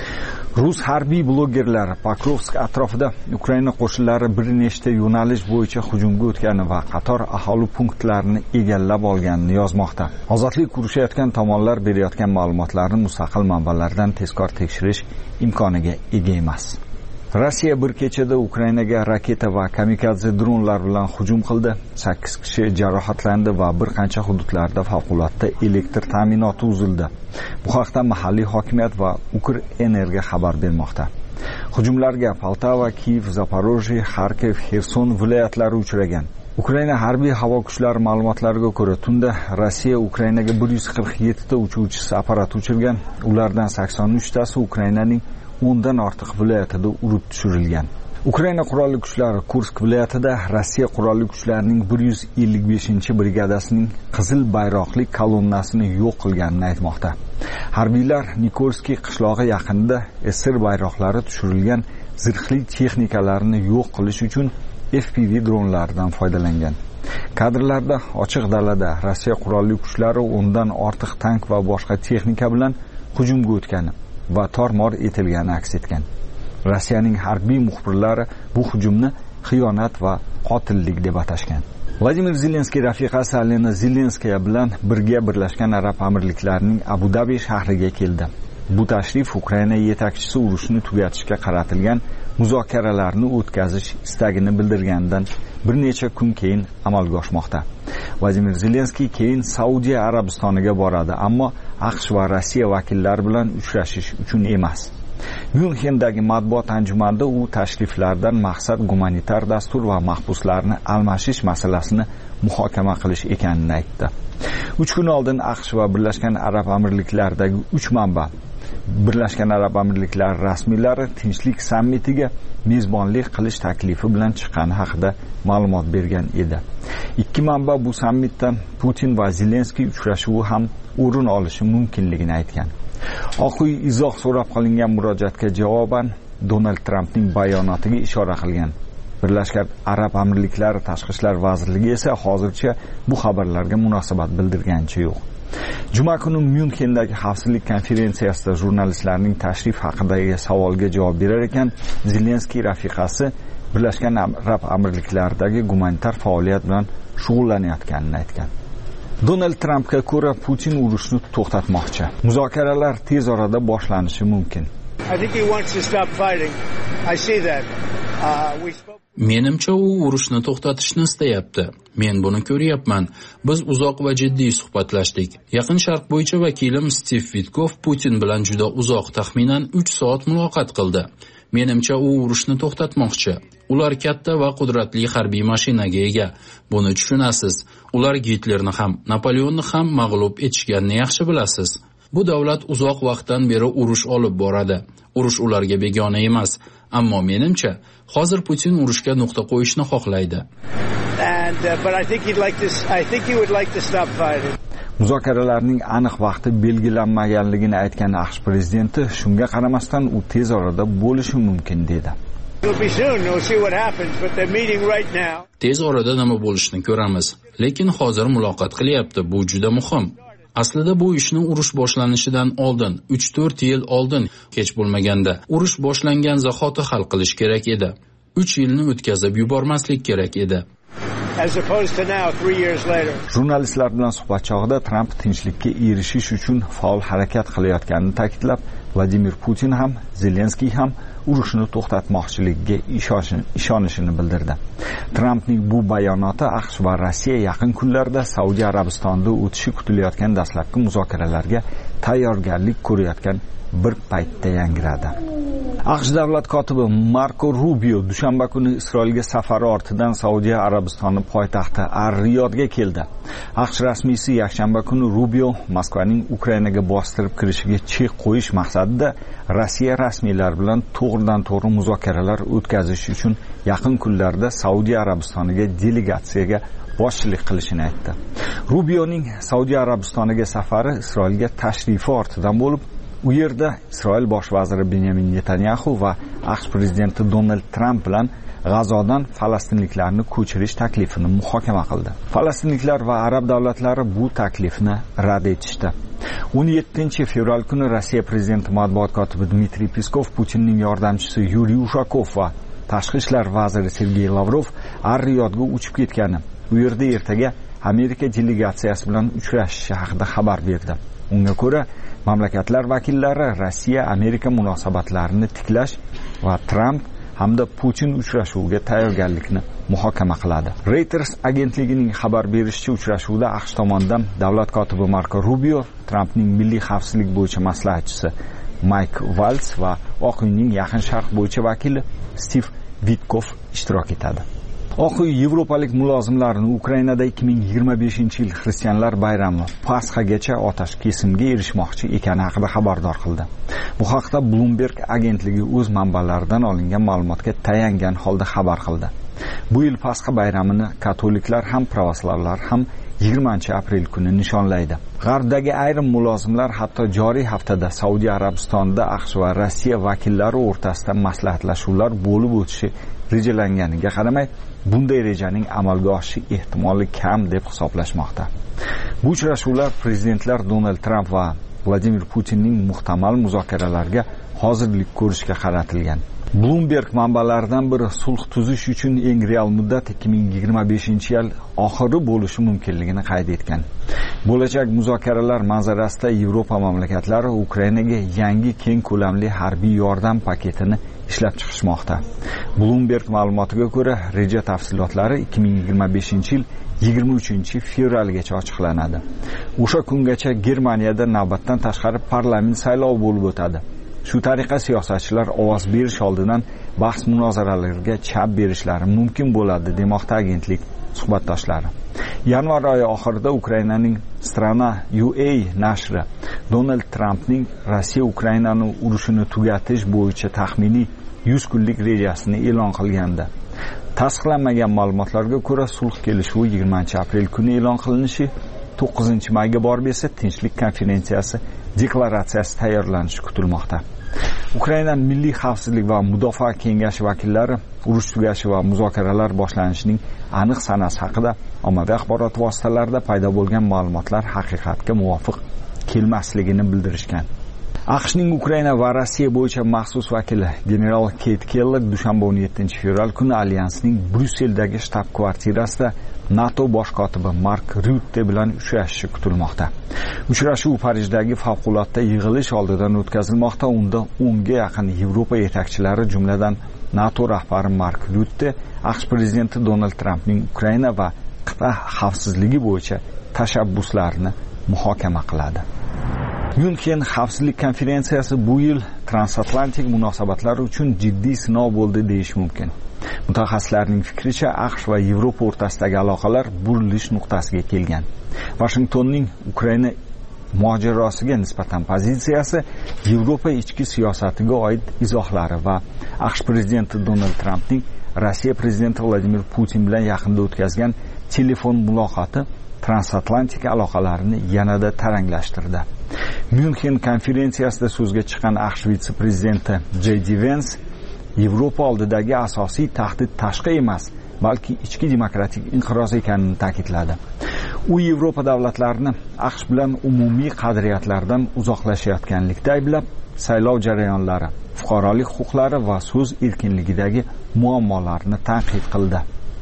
Rus harbiy blogerlari Pokrovsk atrofida Ukraina qo'shinlari bir nechta yo'nalish bo'yicha hujumga o'tgani va qator aholi punktlarini egallab olganini yozmoqda. Ozodlik urushayotgan tomonlar berayotgan ma'lumotlarni mustaqil manbalardan tezkor tekshirish imkoniga ega emas. Rossiya bir kechada Ukrainaga raketa va kamikadze dronlar bilan hujum qildi. 8 kishi jarohatlandi va bir qancha hududlarda favqulodda elektr ta'minoti uzildi. Bu haqda mahalliy hokimiyat va Ukrenerga xabar bermoqda. Hujumlarga Poltava, Kiev, Zaporojye, Xarkiv, Xerson viloyatlari uchragan. Ukraina harbiy havo kuchlari ma'lumotlariga ko'ra, tunda Rossiya Ukrainaga 147 ta uchuvchisi apparat uchirgan. Ulardan 83 tasi Ukrainaning 10 dan ortiq viloyatida urib tushirilgan. Ukraina qurolli kuchlari Kursk viloyatida Rossiya qurolli kuchlarining 155-brigadasining qizil bayroqli kolonnasini yo'q qilganini aytmoqda. Harbiylar Nikolskiy qishlog'i yaqinida SR bayroqlari tushirilgan zirhli texnikalarni yo'q qilish uchun FPV dronlaridan foydalangan. Kadrlarda ochiq dalada Rossiya qurolli kuchlari 10 dan ortiq tank va boshqa texnika bilan hujumga o'tgani va tor-mor etilgani aks etgan. Rossiyaning harbiy muxbirlari bu hujumni xiyonat va qotillik deb atashgan. Vladimir Zelenskiy rafiqasi Alena Zelenskaya bilan birga Birlashgan Arab Amirliklarining Abu Dabi shahriga keldi. Bu tashrif Ukraina yetakchisi urushni tugatishga qaratilgan muzokaralarni o'tkazish istagini bildirganidan bir necha kun keyin amalga oshmoqda. Vladimir Zelenskiy keyin Saudiya Arabistoniga boradi, ammo AQSh va Rossiya vakillari bilan uchrashish uchun emas. Myunxendagi matbuot anjumanida u tashriflardan maqsad gumanitar dastur va mahbuslarni almashish masalasini muhokama qilish ekanini aytdi. 3 kun oldin AQSh va Birlashgan Arab Amirliklaridagi 3 manba Birlashgan Arab Amirliklari rasmiylari tinchlik sammitiga mezbonlik qilish taklifi bilan chiqqani haqida ma'lumot bergan edi. Ikki manba bu sammitdan Putin va Zelenskiy uchrashuvi ham o'rin olishi mumkinligini aytgan. Oq uy izoh so'rab qilingan murojaatga javoban Donald Trampning bayonotiga ishora qilgan. Birlashgan Arab Amirliklari Tashqi ishlar vazirligi esa hozircha bu xabarlarga munosabat bildirganicha yo'q. Juma kuni Myunxendagi xavfsizlik konferensiyasida jurnalistlarning tashrif haqidagi savolga javob berar ekan, Zelenskiy rafiqasi Birlashgan Arab Amirliklaridagi gumanitar faoliyat bilan shug'ullanayotganini aytgan. Donald Trampga ko'ra Putin urushni to'xtatmoqchi. Muzokaralar tez orada boshlanishi mumkin. Menimcha u urushni to'xtatishni istayapti. Men buni ko'ryapman. Biz uzoq va jiddiy suhbatlashdik. Yaqin Sharq bo'yicha vakilim Stiv Vitkov Putin bilan juda uzoq, taxminan 3 soat muloqot qildi. Menimcha u urushni to'xtatmoqchi. Ular katta va qudratli harbiy mashinaga ega. Buni tushunasiz. Ular Gitlerni ham, Napoleonni ham mag'lub etishganini yaxshi bilasiz. Bu davlat uzoq vaqtdan beri urush olib boradi. Urush ularga begona emas. Ammo menimcha, hozir Putin urushga nuqta qo'yishni xohlaydi. Muzokaralarning aniq vaqti belgilanmaganligini aytgan AQSh prezidenti shunga qaramasdan u tez orada bo'lishi mumkin dedi. Tez orada nima bo'lishini ko'ramiz, lekin hozir muloqot qilyapti. Bu juda muhim. Aslida bu ishni urush boshlanishidan oldin, 3-4 yil oldin, kech bo'lmaganda, urush boshlangan zahoti hal qilish kerak edi. 3 yilni o'tkazib yubormaslik kerak edi. Jurnalistlar bilan suhbat chog'ida Tramp tinchlikka erishish uchun faol harakat qilayotganini ta'kidlab, Vladimir Putin ham, Zelenskiy ham urushni to'xtatmoqchiligiga ishonishini bildirdi. Trampning bu bayonoti AQSh va Rossiya yaqin kunlarda Saudiya Arabistonida o'tishi kutilayotgan dastlabki muzokaralarga tayyorgarlik ko'rayotgan bir paytda yangradi. AQSh davlat kotibi Marko Rubio dushanba kuni Isroilga safari ortidan Saudiya Arabistoni poytaxti Ar-Riyodga keldi. AQSh rasmiysi yakshanba kuni Rubio Moskvaning Ukrainaga bostirib kirishiga chek qo'yish maqsadida Rossiya rasmiylari bilan to'g'ridan-to'g'ri muzokaralar o'tkazish uchun yaqin kunlarda Saudiya Arabistoniga delegatsiyaga boshchilik qilishini aytdi. Rubioning Saudiya Arabistoniga safari Isroilga tashrifi ortidan bo'lib, u yerda Isroil bosh vaziri Benyamin Netanyahu va AQSh prezidenti Donald Trump bilan G'azodan falastinliklarni ko'chirish taklifini muhokama qildi. Falastinliklar va arab davlatlari bu taklifni rad etishdi. 17 fevral kuni Rossiya prezidenti matbuot kotibi Dmitriy Peskov, Putinning yordamchisi Yuriy Ushakov va tashqi ishlar vaziri Sergey Lavrov Ar-Riyodga uchib ketgani, u yerda ertaga Amerika delegatsiyasi bilan uchrashishi haqida xabar berdi. Unga ko'ra, mamlakatlar vakillari Rossiya-Amerika munosabatlarini tiklash va Trump hamda Putin uchrashuviga tayyorgarlikni muhokama qiladi. Reuters agentligining xabar berishicha, uchrashuvda AQSh tomonidan davlat kotibi Marko Rubio, Trumpning milliy xavfsizlik bo'yicha maslahatchisi Mike Waltz va Oq uyning yaqin sharq bo'yicha vakili Stiv Vitkov ishtirok etadi. Oq uy yevropalik mulozimlarni Ukrainada 2025-yil xristianlar bayrami Pasxagacha otash kesimga erishmoqchi ekani haqida xabardor qildi. Bu haqda Bloomberg agentligi o'z manbalaridan olingan ma'lumotga tayangan holda xabar qildi. Bu yil Pasxa bayramini katoliklar ham pravoslavlar ham 20-aprel kuni nishonlaydi. G'arbdagi ayrim mulozimlar hatto joriy haftada Saudiya Arabistonida AQSh va Rossiya vakillari o'rtasida maslahatlashuvlar bo'lib o'tishi rejalanganiga qaramay, bunday rejaning amalga oshishi ehtimoli kam deb hisoblashmoqda. Bu uchrashuvlar prezidentlar Donald Trump va Vladimir Putinning muhtamal muzokaralarga hozirlik ko'rishga qaratilgan. Bloomberg manbalaridan biri sulh tuzish uchun eng real muddat 2025-yil oxiri bo'lishi mumkinligini qayd etgan. Bo'lajak muzokaralar manzarasida Yevropa mamlakatlari Ukrainaga yangi keng ko'lamli harbiy yordam paketini ishlab chiqishmoqda. Bloomberg ma'lumotiga ko'ra, reja tafsilotlari 2025-yil 23-fevralgacha ochiqlanadi. O'sha kungacha Germaniyada navbatdan tashqari parlament saylovi bo'lib o'tadi. Shu tariqa siyosatchilar ovoz berish oldidan bahs munozaralarga chap berishlari mumkin bo'ladi demoqda agentlik suhbatdoshlari. Yanvar oyi oxirida Ukrainaning Strana UA nashri Donald Trampning Rossiya Ukrainani urushini tugatish bo'yicha taxminiy 100 kunlik rejasini e'lon qilgandi. Tasdiqlanmagan ma'lumotlarga ko'ra, sulh kelishuvi 20-aprel kuni e'lon qilinishi, 9-mayga borib esa tinchlik konferensiyasi deklaratsiyasi tayyorlanishi kutilmoqda. Ukraina Milliy xavfsizlik va mudofaa kengashi vakillari urush tugashi va muzokaralar boshlanishining aniq sanasi haqida ommaviy axborot vositalarida paydo bo'lgan ma'lumotlar haqiqatga muvofiq kelmasligini bildirishgan. AQShning Ukraina va Rossiya bo'yicha maxsus vakili general Keyt Kellogg dushanba 17-fevral kuni alyansning Bryusseldagi shtab-kvartirasida NATO bosh kotibi Mark Rutte bilan uchrashishi kutilmoqda. Uchrashuv Parijdagi favqulodda yig'ilish oldidan o'tkazilmoqda. Unda 10 ga yaqin Yevropa yetakchilari, jumladan NATO rahbari Mark Rutte, AQSh prezidenti Donald Trampning Ukraina va qit'a xavfsizligi bo'yicha tashabbuslarini muhokama qiladi. Myunxen xavfsizlik konferensiyasi bu yil transatlantik munosabatlar uchun jiddiy sinov bo'ldi deyish mumkin. Mutaxassislarning fikricha, AQSh va Yevropa o'rtasidagi aloqalar burilish nuqtasiga kelgan. Washingtonning Ukraina mojarosiga nisbatan pozitsiyasi, Yevropa ichki siyosatiga oid izohlari va AQSh prezidenti Donald Trampning Rossiya prezidenti Vladimir Putin bilan yaqinda o'tkazgan telefon muloqoti transatlantik aloqalarni yanada taranglashtirdi. Myunxen konferensiyasida so'zga chiqqan AQSh vitse-prezidenti J.D. Vance Yevropa oldidagi asosiy tahdid tashqi emas, balki ichki demokratik inqiroz ekanini ta'kidladi. U Yevropa davlatlarini AQSh bilan umumiy qadriyatlardan uzoqlashayotganlikda ayblab, saylov jarayonlari, fuqarolik huquqlari va so'z erkinligidagi muammolarni tanqid qildi.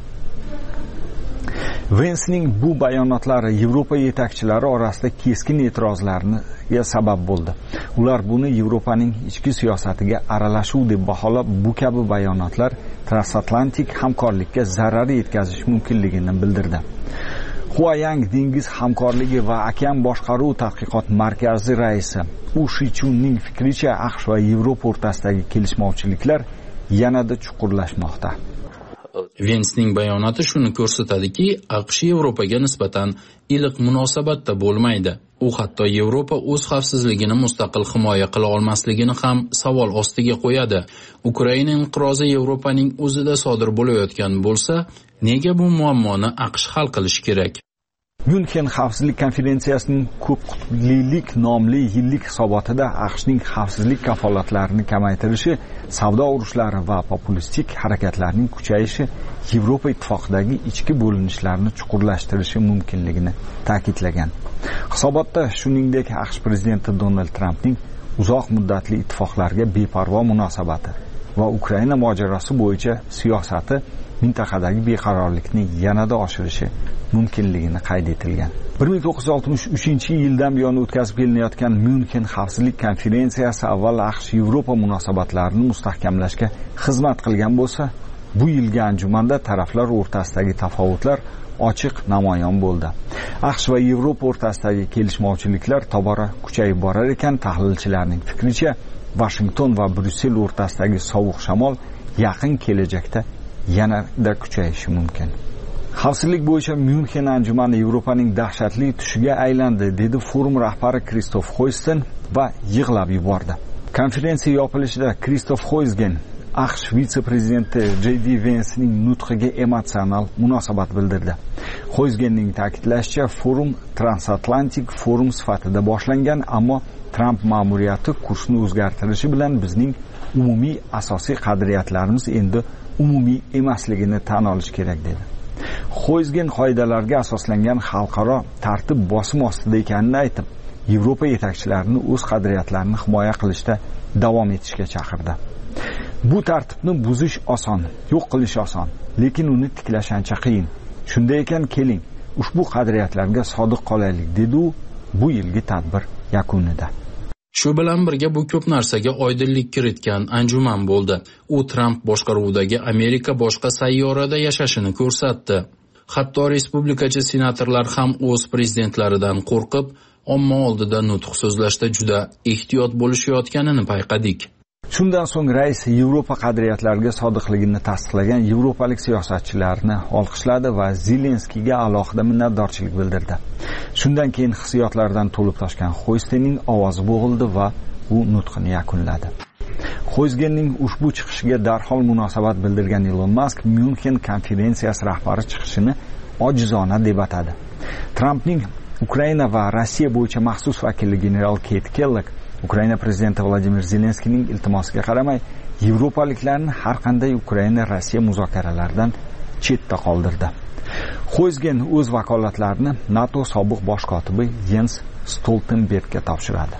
Vensining bu bayonotlari Yevropa yetakchilari orasida keskin e'tirozlarga sabab bo'ldi. Ular buni Yevropaning ichki siyosatiga aralashuv deb baholab, bu kabi bayonotlar transatlantik hamkorlikka zarar yetkazish mumkinligini bildirdi. Huayang dengiz hamkorligi va okean boshqaruv tadqiqot markazi raisi U Shichunning fikricha, AQSh va Yevropa o'rtasidagi kelishmovchiliklar yanada chuqurlashmoqda. Vensning bayonoti shuni ko'rsatadiki, AQSh Yevropaga nisbatan iliq munosabatda bo'lmaydi. U hatto Yevropa o'z xavfsizligini mustaqil himoya qila olmasligini ham savol ostiga qo'yadi. Ukraina inqirozi Yevropaning o'zida sodir bo'layotgan bo'lsa, nega bu muammoni AQSh hal qilishi kerak? Myunxen xavfsizlik konferensiyasining ko'p qutblilik nomli yillik hisobotida AQShning xavfsizlik kafolatlarini kamaytirishi, savdo urushlari va populistik harakatlarning kuchayishi Yevropa ittifoqidagi ichki bo'linishlarni chuqurlashtirishi mumkinligini ta'kidlagan. Hisobotda shuningdek AQSh prezidenti Donald Trampning uzoq muddatli ittifoqlarga beparvo munosabati va Ukraina mojarosi bo'yicha siyosati mintaqadagi beqarorlikni yanada oshirishi mumkinligini qayd etilgan. 1963-yildan buyon o'tkazib kelinayotgan Myunxen xavfsizlik konferensiyasi avval AQSh Yevropa munosabatlarini mustahkamlashga xizmat qilgan bo'lsa, bu yilgi anjumanda taraflar o'rtasidagi tafovutlar ochiq namoyon bo'ldi. AQSh va Yevropa o'rtasidagi kelishmovchiliklar tobora kuchayib borar ekan, tahlilchilarning fikricha, Washington va Bryussel o'rtasidagi sovuq shamol yaqin kelajakda yanada kuchayishi mumkin. Xavfsizlik bo'yicha Myunxen anjumani Yevropaning dahshatli tushiga aylandi, dedi forum rahbari Kristof Hoysten va yig'lab yubordi. Konferensiya yopilishida Kristof Hoysten AQSh vitse-prezidenti J.D. Vance'ning nutqiga emotsional munosabat bildirdi. Hoystenning ta'kidlashicha, forum transatlantik forum sifatida boshlangan, ammo Trump ma'muriyati kursni o'zgartirishi bilan bizning umumiy asosiy qadriyatlarimiz endi umumiy emasligini tan olish kerak dedi. Hoysten qoidalarga asoslangan xalqaro tartib bosim ostida ekanini aytib, Yevropa yetakchilarini o'z qadriyatlarini himoya qilishda davom etishga chaqirdi. Bu tartibni buzish oson, yo'q qilish oson, lekin uni tiklash ancha qiyin. Shunday ekan, keling, ushbu qadriyatlarga sodiq qolaylik, dedi u bu yilgi tadbir yakunida. Shu bilan birga bu ko'p narsaga oydinlik kiritgan anjuman bo'ldi. U Trump boshqaruvidagi Amerika boshqa sayyorada yashashini ko'rsatdi. Hatto respublikachi senatorlar ham o'z prezidentlaridan qo'rqib, omma oldida nutq so'zlashda juda ehtiyot bo'lishayotganini payqadik. Shundan so'ng rais Yevropa qadriyatlariga sodiqligini tasdiqlagan yevropalik siyosatchilarni olqishladi va Zelenskiyga alohida minnatdorchilik bildirdi. Shundan keyin hissiyotlardan to'lib toshgan Hoystenning ovozi bo'g'ildi va u nutqini yakunladi. Hoystenning ushbu chiqishiga darhol munosabat bildirgan Elon Musk Myunxen konferensiyasi rahbari chiqishini ojizona deb atadi. Trumpning Ukraina va Rossiya bo'yicha maxsus vakili general Keyt Kellogg Ukraina prezidenti Vladimir Zelenskiyning iltimosiga qaramay, yevropaliklarni har qanday Ukraina-Rossiya muzokaralaridan chetda qoldirdi. Xo'zgen o'z vakolatlarini NATO sobiq bosh kotibi Jens Stoltenbergga topshiradi.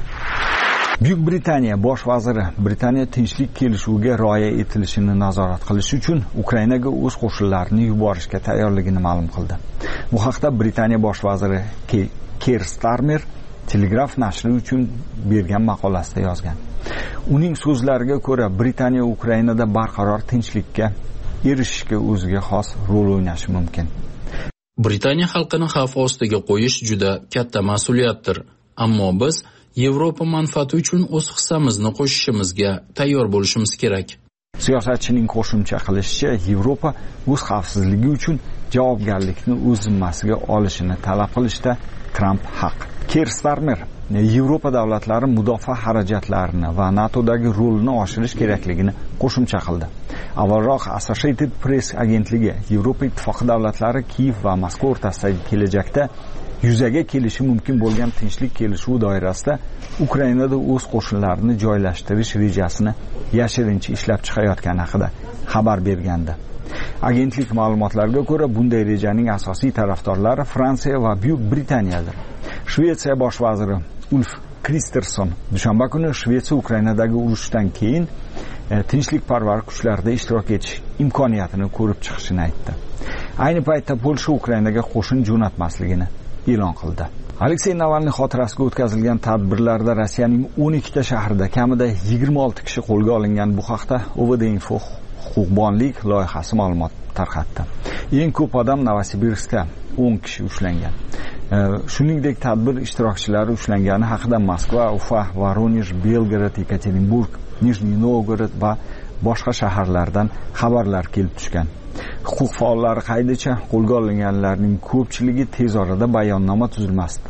Buyuk Britaniya bosh vaziri Britaniya tinchlik kelishuviga rioya etilishini nazorat qilish uchun Ukrainaga o'z qo'shinlarini yuborishga tayyorligini ma'lum qildi. Bu haqda Britaniya bosh vaziri Keir Starmer Telegraph nashri uchun bergan maqolasida yozgan. Uning so'zlariga ko'ra, Britaniya Ukrainada barqaror tinchlikka erishishga o'ziga xos rol o'ynashi mumkin. Britaniya xalqini xavf ostiga qo'yish juda katta mas'uliyatdir, ammo biz Yevropa manfaati uchun o'z hissamizni qo'shishimizga tayyor bo'lishimiz kerak. Siyosatchining qo'shimcha qilishicha, Yevropa o'z xavfsizligi uchun javobgarlikni o'z zimmasiga olishini talab qilishda Trump haq. Keir Starmer Yevropa davlatlari mudofaa xarajatlarini va NATOdagi rolini oshirish kerakligini qo'shimcha qildi. Avvalroq Associated Press agentligi Yevropa ittifoqi davlatlari Kiyev va Moskva o'rtasidagi kelajakda yuzaga kelishi mumkin bo'lgan tinchlik kelishuvi doirasida Ukrainada o'z qo'shinlarini joylashtirish rejasini yashirincha ishlab chiqayotgani haqida xabar bergandi. Agentlik ma'lumotlariga ko'ra, bunday rejaning asosiy tarafdorlari Fransiya va Buyuk Britaniyadir. Shvetsiya bosh vaziri Ulf Kristersson dushanba kuni Shvetsiya Ukrainadagi urushdan keyin tinchlikparvar kuchlarda ishtirok etish imkoniyatini ko'rib chiqishini aytdi. Ayni paytda Polsha Ukrainaga qo'shin jo'natmasligini e'lon qildi. Aleksey Navalniy xotirasiga o'tkazilgan tadbirlarda Rossiyaning 12 ta shahrida kamida 26 kishi qo'lga olingan. Bu haqda OVD-Info huquqbonlik loyihasi ma'lumot tarqatdi. Eng ko'p odam Novosibirskda 10 kishi ushlangan. Shuningdek, tadbir ishtirokchilari ushlangani haqida Moskva, Ufa, Voronej, Belgorod, Yekaterinburg, Nijniy Novgorod va boshqa shaharlardan xabarlar kelib tushgan. Huquq faollari qaydicha qo'lga olinganlarning ko'pchiligi tez orada bayonnoma tuzilmasida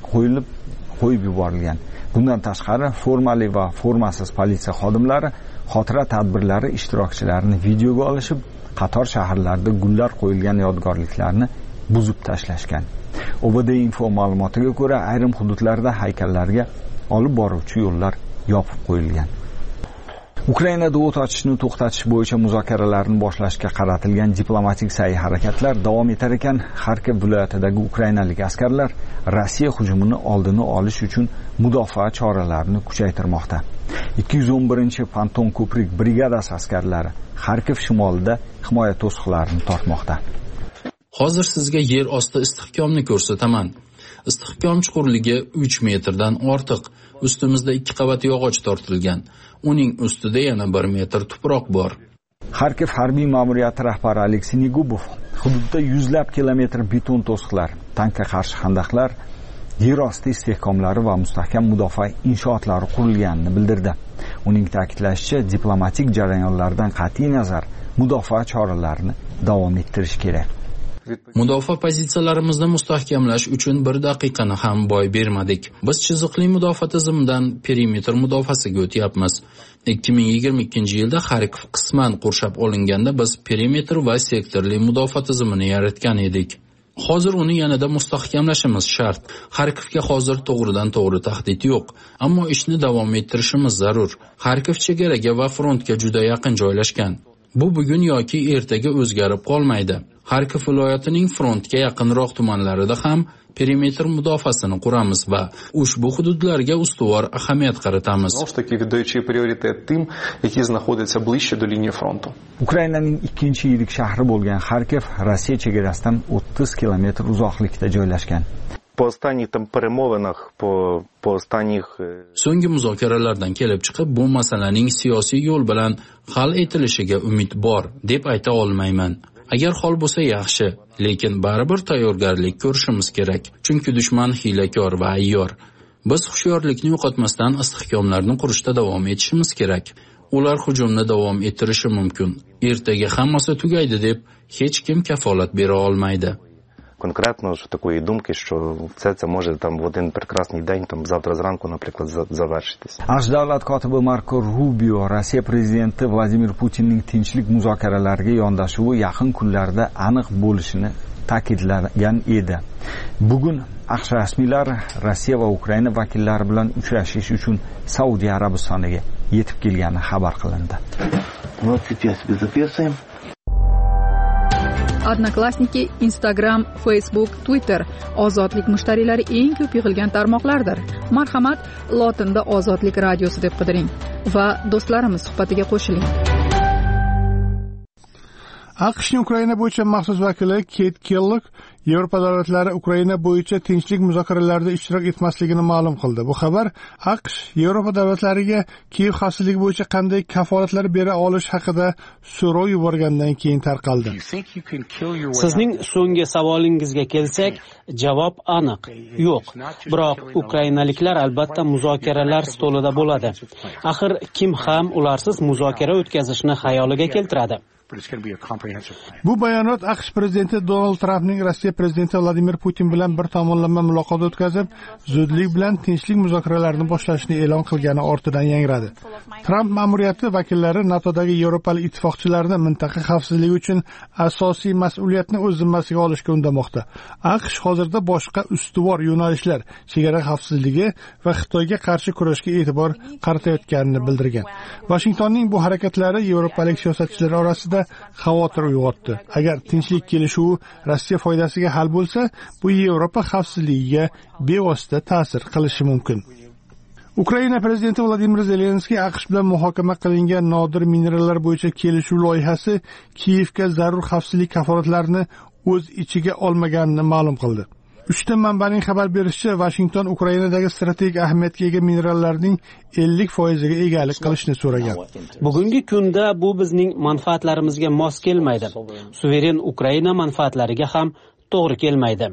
qo'yib yuborilgan. Bundan tashqari, formali va formasiz politsiya xodimlari xotira tadbirlari ishtirokchilarini videoga olishib, qator shaharlarda gullar qo'yilgan yodgorliklarni buzib tashlashgan. OVD-Info ma'lumotiga ko'ra, ayrim hududlarda haykallarga olib boruvchi yo'llar yopib qo'yilgan. Ukrainada o't ochishni to'xtatish bo'yicha muzokaralarni boshlashga qaratilgan diplomatik sa'y-harakatlar davom etar ekan, Xarkov viloyatidagi ukrainalik askarlar Rossiya hujumini oldini olish uchun mudofaa choralarini kuchaytirmoqda. 211-Panton ko'prik brigadasi askarlari Xarkov shimolida himoya to'siqlarini tortmoqda. Hozir sizga yer osti istehkomni ko'rsataman. Istehkom chuqurligi 3 metrdan ortiq. Ustimizda 2 qavat yog'och tortilgan. Uning ustida yana 1 metr tuproq bor. Xarkov harbiy ma'muriyati rahbari Aleksey Negubov hududda yuzlab kilometr beton to'siqlar, tankga qarshi xandaqlar, yer osti istehkomlari va mustahkam mudofaa inshootlari qurilganini bildirdi. Uning ta'kidlashicha, diplomatik jarayonlardan qat'iy nazar mudofaa choralarini davom ettirish kerak. Mudofaa pozitsiyalarimizni mustahkamlash uchun 1 daqiqani ham boy bermadik. Biz chiziqli mudofaa tizimidan perimetr mudofaasiga o'tyapmiz. 2022-yilda Xarkov qisman qurshab olinganda biz perimetr va sektorli mudofaa tizimini yaratgan edik. Hozir uni yanada mustahkamlashimiz shart. Xarkovga hozir to'g'ridan-to'g'ri tahdid yo'q, ammo ishni davom ettirishimiz zarur. Xarkov chegaraga va frontga juda yaqin joylashgan. Bu bugun yoki ertaga o'zgarib qolmaydi. Xarkov viloyatining frontga yaqinroq tumanlarida ham perimetr mudofaasini quramiz va ushbu hududlarga ustuvor ahamiyat qaratamiz. Ukrainaning ikkinchi yirik shahri bo'lgan Xarkov Rossiya chegarasidan 30 kilometr uzoqlikda joylashgan. So'nggi muzokaralardan kelib chiqib, bu masalaning siyosiy yo'l bilan hal etilishiga umid bor deb ayta olmayman. Agar hol bo'lsa yaxshi, lekin baribir tayyorgarlik ko'rishimiz kerak. Chunki dushman hiylakor va ayyor. Biz hushyorlikni yo'qotmasdan istehkomlarni qurishda davom etishimiz kerak. Ular hujumni davom ettirishi mumkin. Ertaga hammasi tugaydi deb hech kim kafolat bera olmaydi. Конкретно ж такої думки, що все це може там в один прекрасний день, там завтра зранку, наприклад, завершитись. Аш davlat kotibi Marko Rubio Rossiya prezidenti Vladimir Putinning tinchlik muzokaralariga yondashuvi yaqin kunlarda aniq bo'lishini ta'kidlagan edi. Bugun AQSh rasmiylari Rossiya va Ukraina vakillari bilan uchrashish uchun Saudiya Arabistoniga yetib kelgani xabar qilindi. Odnoklassniki, Instagram, Facebook, Twitter ozodlik mushtariylari eng ko'p yig'ilgan tarmoqlardir. Marhamat, lotinda Ozodlik radiosi deb qidiring va do'stlarimiz suhbatiga qo'shiling. AQShning Ukraina bo'yicha maxsus vakili Keyt Kellogg Yevropa davlatlari Ukraina bo'yicha tinchlik muzokaralarida ishtirok etmasligini ma'lum qildi. Bu xabar AQSh Yevropa davlatlariga Kiyev xavfsizligi bo'yicha qanday kafolatlar bera olish haqida so'rov yuborgandan keyin tarqaldi. Sizning so'nggi savolingizga kelsak, javob aniq, yo'q. Biroq ukrainaliklar albatta muzokaralar stolida bo'ladi. Axir kim ham ularsiz muzokara o'tkazishni xayoliga keltiradi? Bu bayonot AQSh prezidenti Donald Trampning Rossiya prezidenti Vladimir Putin bilan bir tomonlama muloqot o'tkazib, zudlik bilan tinchlik muzokaralarini boshlashni e'lon qilgani ortidan yangradi. Tramp ma'muriyati vakillari NATOdagi Yevropalik ittifoqchilarni mintaqa xavfsizligi uchun asosiy mas'uliyatni o'z zimmasiga olishga undamoqda. AQSh hozirda boshqa ustuvor yo'nalishlar, chegara xavfsizligi va Xitoyga qarshi kurashga e'tibor qaratayotganini bildirgan. Washingtonning bu harakatlari yevropalik siyosatchilar orasida xavotir uyg'otdi. Agar tinchlik kelishuvi Rossiya foydasiga hal bo'lsa, bu Yevropa xavfsizligiga bevosita ta'sir qilishi mumkin. Ukraina prezidenti Vladimir Zelenskiy AQSh bilan muhokama qilingan nodir minerallar bo'yicha kelishuv loyihasi Kiyevga zarur xavfsizlik kafolatlarini o'z ichiga olmaganini ma'lum qildi. Uchta manbaning xabar berishicha, Washington Ukrainadagi strategik ahamiyatga ega minerallarning 50%ga egalik qilishni so'ragan. Bugungi kunda bu bizning manfaatlarimizga mos kelmaydi. Suveren Ukraina manfaatlariga ham to'g'ri kelmaydi.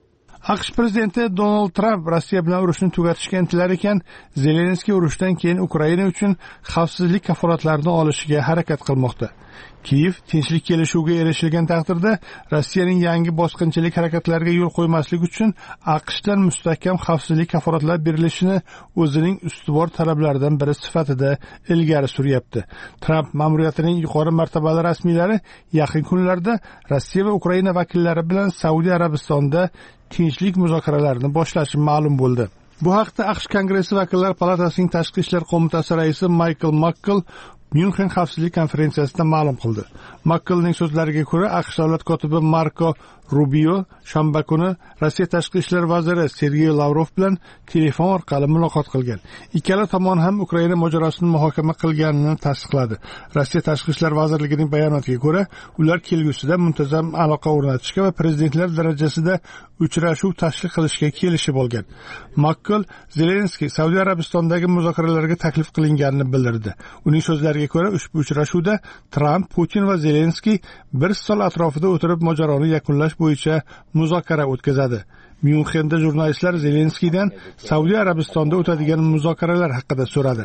AQSh prezidenti Donald Trump Rossiya bilan urushni tugatishga intilar ekan, Zelenskiy urushdan keyin Ukraina uchun xavfsizlik kafolatlarini olishiga harakat qilmoqda. Kiyev tinchlik kelishuviga erishilgan taqdirda Rossiyaning yangi bosqinchilik harakatlariga yo'l qo'ymaslik uchun AQShdan mustahkam xavfsizlik kafolatlari berilishini o'zining ustuvor talablaridan biri sifatida ilgari suryapti. Tramp ma'muriyatining yuqori martabali rasmiylari yaqin kunlarda Rossiya va Ukraina vakillari bilan Saudiya Arabistonida tinchlik muzokaralarini boshlashi ma'lum bo'ldi. Bu haqda AQSh Kongressi vakillar palatasining tashqi ishlar qo'mitasi raisi Michael McCall Myunxen xavfsizlik konferensiyasida ma'lum qildi. McCallning so'zlariga ko'ra, AQSh davlat kotibi Marko Rubio shanba kuni Rossiya tashqi ishlar vaziri Sergey Lavrov bilan telefon orqali muloqot qilgan. Ikkala tomon ham Ukraina mojarosini muhokama qilganini tasdiqladi. Rossiya tashqi ishlar vazirligining bayonotiga ko'ra, ular kelgusida muntazam aloqa o'rnatishga va prezidentlar darajasida uchrashuv tashkil qilishga kelishib olgan. McCall Zelenskiy Saudiya Arabistonidagi muzokaralarga taklif qilinganini bildirdi. Uning so'zlariga ko'ra, ushbu uchrashuvda Tramp, Putin va Zelenskiy bir stol atrofida o'tirib mojaroni yakunlash bo'yicha muzokara o'tkazadi. Myunxenda jurnalistlar Zelenskiydan Saudiya Arabistonda o'tadigan muzokaralar haqida so'radi.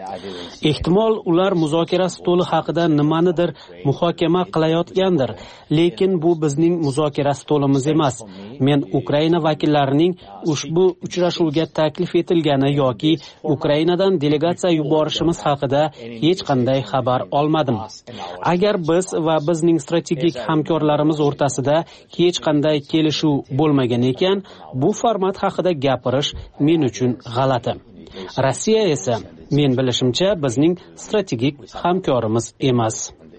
Ehtimol ular muzokara stoli haqida nimanidir muhokama qilayotgandir, lekin bu bizning muzokara stolimiz emas. Men Ukraina vakillarining ushbu uchrashuvga taklif etilgani yoki Ukrainadan delegatsiya yuborishimiz haqida hech qanday xabar olmadim. Agar biz va bizning strategik hamkorlarimiz o'rtasida hech qanday kelishuv bo'lmagan ekan, bu format haqida gapirish men uchun g'alati. Rossiya esa men bilishimcha bizning strategik hamkorimiz emas.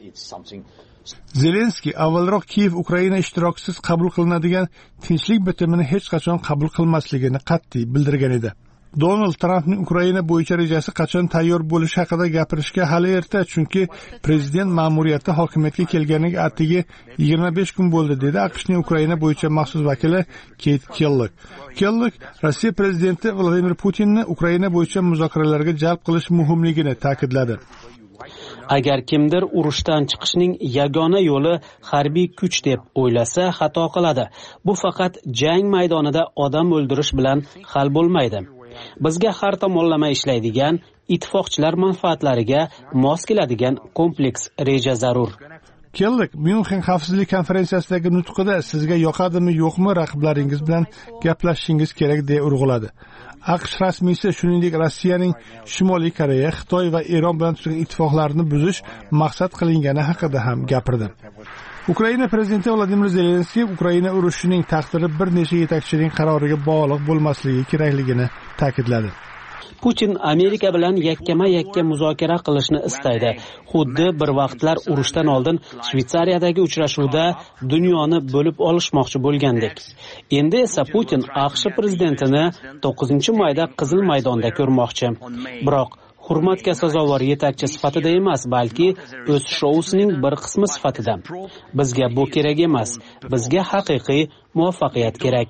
Zelenskiy avvalroq Kiyev Ukraina ishtirokisiz qabul qilinadigan tinchlik bitimini hech qachon qabul qilmasligini qat'iy bildirgan edi. Donald Trampning Ukraina bo'yicha rejasi qachon tayyor bo'lishi haqida gapirishga hali erta, chunki prezident ma'muriyati hokimiyatga kelganiga atigi 25 kun bo'ldi, dedi AQShning Ukraina bo'yicha maxsus vakili Keyt Kellogg. Kellogg Rossiya prezidenti Vladimir Putinni Ukraina bo'yicha muzokaralarga jalb qilish muhimligini ta'kidladi. Agar kimdir urushdan chiqishning yagona yo'li harbiy kuch deb o'ylasa, xato qiladi. Bu faqat jang maydonida odam o'ldirish bilan hal bo'lmaydi. Bizga har tomonlama ishlaydigan, ittifoqchilar manfaatlariga mos keladigan kompleks reja zarur. Kellogg Myunxen xavfsizlik konferensiyasidagi nutqida sizga yoqadimi yo'qmi raqiblaringiz bilan gaplashishingiz kerak deb urg'uladi. AQSh rasmiysi shuningdek Rossiyaning Shimoliy Koreya, Xitoy va Eron bilan tuzgan ittifoqlarini buzish maqsad qilingani haqida ham gapirdi. Ukraina prezidenti Vladimir Zelenskiy Ukraina urushining taqdiri bir necha yetakchining qaroriga bog'liq bo'lmasligi kerakligini ta'kidladi. Putin Amerika bilan yakkama-yakka muzokara qilishni istaydi. Xuddi bir vaqtlar urushdan oldin Shvetsariyadagi uchrashuvda dunyoni bo'lib olishmoqchi bo'lgandek. Endi esa Putin AQSh prezidentini 9-mayda Qizil maydonda ko'rmoqchi. Biroq hurmatga sazovor yetakchi sifatida emas, balki o'z shousining bir qismi sifatida. Bizga bu kerak emas. Bizga haqiqiy muvaffaqiyat kerak.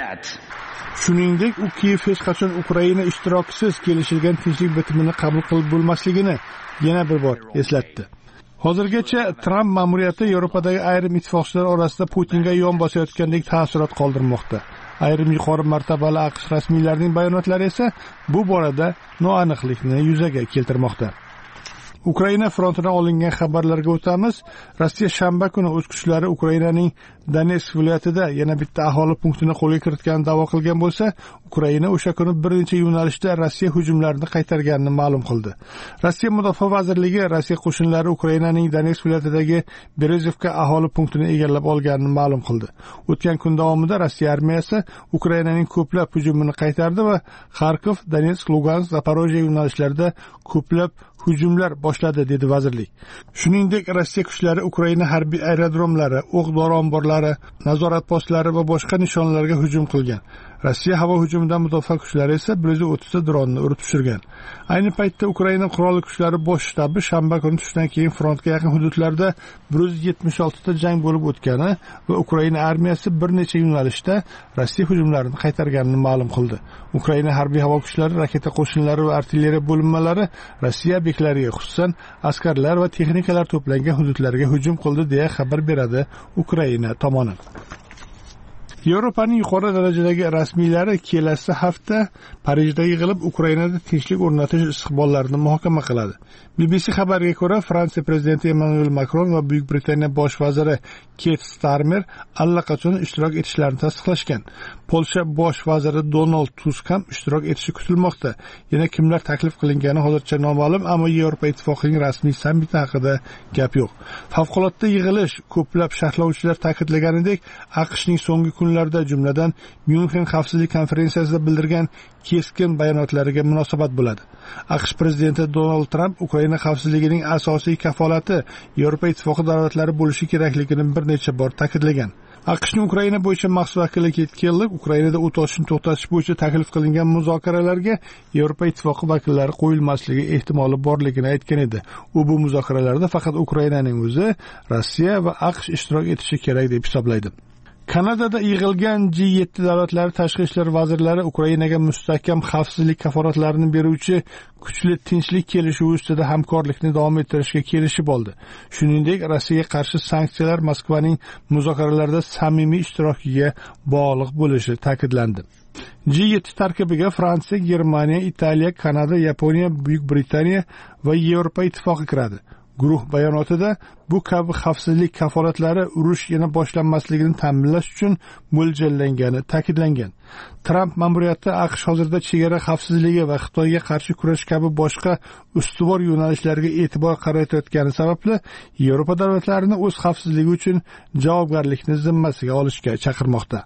Shuningdek, u Kiyev hech qachon Ukraina ishtirokisiz kelishilgan tinchlik bitimini qabul qilib bo'lmasligini yana bir bor eslatdi. Hozirgacha Tramp ma'muriyati Yevropadagi ayrim ittifoqchilar orasida Putinga yon bosayotgandek taassurot qoldirmoqda. Ayrim yuqori martabali AQSh rasmiylarining bayonotlari esa bu borada noaniqlikni yuzaga keltirmoqda. Ukraina frontidan olingan xabarlarga o'tamiz. Rossiya shanba kuni o'z kuchlari Ukrainaning Donetsk viloyatida yana bitta aholi punktini qo'lga kiritganini da'vo qilgan bo'lsa, Ukraina o'sha kuni bir necha yo'nalishda Rossiya hujumlarini qaytarganini ma'lum qildi. Rossiya Mudofaa vazirligi Rossiya qo'shinlari Ukrainaning Donetsk viloyatidagi Berezovka aholi punktini egallab olganini ma'lum qildi. O'tgan kun davomida Rossiya armiyasi Ukrainaning ko'plab hujumini qaytardi va Kharkov, Donetsk, Lugansk, Zaporojye yo'nalishlarida ko'plab hujumlar boshladi, dedi vazirlik. Shuningdek, Rossiya kuchlari Ukraina harbiy aerodromlari, o'q-dori omborlari, nazorat postlari va boshqa nishonlarga hujum qilgan. Rossiya havo hujumidan mudofaa kuchlari esa 130 ta dronni urib tushirgan. Ayni paytda Ukraina qurolli kuchlari bosh shtabi shanba kuni tushdan keyin frontga yaqin hududlarda 176 ta jang bo'lib o'tgani va Ukraina armiyasi bir necha yo'nalishda Rossiya hujumlarini qaytarganini ma'lum qildi. Ukraina harbiy havo kuchlari, raketa qo'shinlari va artilleriya bo'linmalari Rossiya obyektlariga, xususan askarlar va texnikalar to'plangan hududlarga hujum qildi, deya xabar beradi Ukraina tomoni. Yevropaning yuqori darajadagi rasmiylari kelasi hafta Parijda yig'ilib Ukrainada tinchlik o'rnatish istiqbollarini muhokama qiladi. BBC xabariga ko'ra, Fransiya prezidenti Emmanuel Macron va Buyuk Britaniya bosh vaziri Keir Starmer allaqachon ishtirok etishlarini tasdiqlashgan. Polsha bosh vaziri Donald Tusk ham ishtirok etishi kutilmoqda. Yana kimlar taklif qilingani hozircha noma'lum, ammo Yevropa ittifoqining rasmiy sammiti haqida gap yo'q. Favqulodda yig'ilish ko'plab sharhlovchilar ta'kidlaganidek, AQShning so'nggi kunlarda, jumladan Myunxen xavfsizlik konferensiyasida bildirgan keskin bayonotlariga munosabat bo'ladi. AQSh prezidenti Donald Trump Ukraina xavfsizligining asosiy kafolati Yevropa ittifoqi davlatlari bo'lishi kerakligini bir necha bor ta'kidlagan. AQShning Ukraina bo'yicha maxsus vakili Kit Kelly Ukrainada o't ochishni to'xtatish bo'yicha taklif qilingan muzokaralarga Yevropa ittifoqi vakillari qo'yilmasligi ehtimoli borligini aytgan edi. U bu muzokaralarda faqat Ukrainaning o'zi, Rossiya va AQSh ishtirok etishi kerak deb hisoblaydi. Kanadada yig'ilgan G7 davlatlari tashqi ishlar vazirlari Ukrainaga mustahkam xavfsizlik kafolatlarini beruvchi kuchli tinchlik kelishuvi ustida hamkorlikni davom ettirishga kelishib oldi. Shuningdek, Rossiyaga qarshi sanksiyalar Moskvaning muzokaralarda samimiy ishtirokiga bog'liq bo'lishi ta'kidlandi. G7 tarkibiga Fransiya, Germaniya, Italiya, Kanada, Yaponiya, Buyuk Britaniya va Yevropa ittifoqi kiradi. Guruh bayonotida bu kabi xavfsizlik kafolatlari urush yana boshlanmasligini ta'minlash uchun mo'ljallangani ta'kidlangan. Tramp ma'muriyati AQSh hozirda chegara xavfsizligi va Xitoyga qarshi kurash kabi boshqa ustuvor yo'nalishlarga e'tibor qaratayotgani sababli Yevropa davlatlarini o'z xavfsizligi uchun javobgarlikni zimmasiga olishga chaqirmoqda.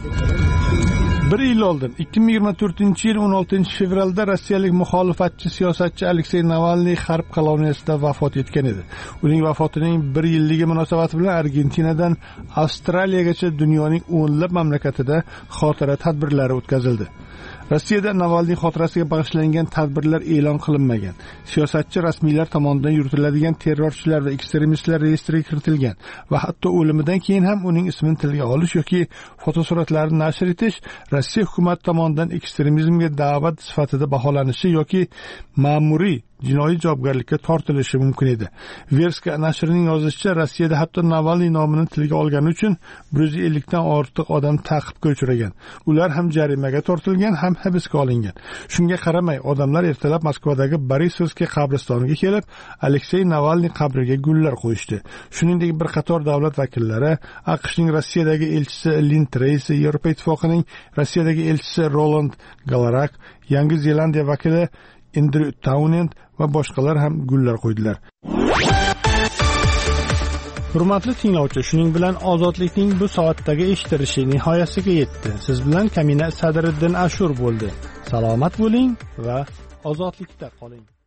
Bir yil oldin 2024-yil 16 fevralda rossiyalik muxolifatchi siyosatchi Aleksey Navalniy G'arb koloniyasida vafot etgan edi. Uning vafotining 1 yilligi munosabati bilan Argentinadan Avstraliyagacha dunyoning o'nlab mamlakatida xotira tadbirlari o'tkazildi. Rossiyada Navalniy xotirasiga bag'ishlangan tadbirlar e'lon qilinmagan. Siyosatchi rasmiylar tomonidan yuritiladigan terrorchilar va ekstremistlar reyestriga kiritilgan va hatto o'limidan keyin ham uning ismini tilga olish yoki fotosuratlarini nashr etish Rossiya hukumati tomonidan ekstremizmga da'vat sifatida baholanishi yoki ma'muriy jinoiy javobgarlikka tortilishi mumkin edi. Verska nashrining yozishicha, Rossiyada hatto Navalniy nomini tilga olgani uchun 150 dan ortiq odam ta'qibga uchragan. Ular ham jarimaga tortilgan, ham hibsga olingan. Shunga qaramay, odamlar ertalab Moskvadagi Borisovskiy qabristoniga kelib, Aleksey Navalniy qabriga gullar qo'yishdi. Shuningdek, bir qator davlat vakillari, AQShning Rossiyadagi elchisi Lin Tracy, Yevropa ittifoqining Rossiyadagi elchisi Roland Galarak, Yangi Zelandiya vakili Andrew Townend va boshqalar ham gullar qo'ydilar. Hurmatli tinglovchi, shuning bilan ozodlikning bu soatdagi eshitilishi nihoyasiga yetdi. Siz bilan Kamina Sadriddin Ashur bo'ldi. Salomat bo'ling va ozodlikda qoling.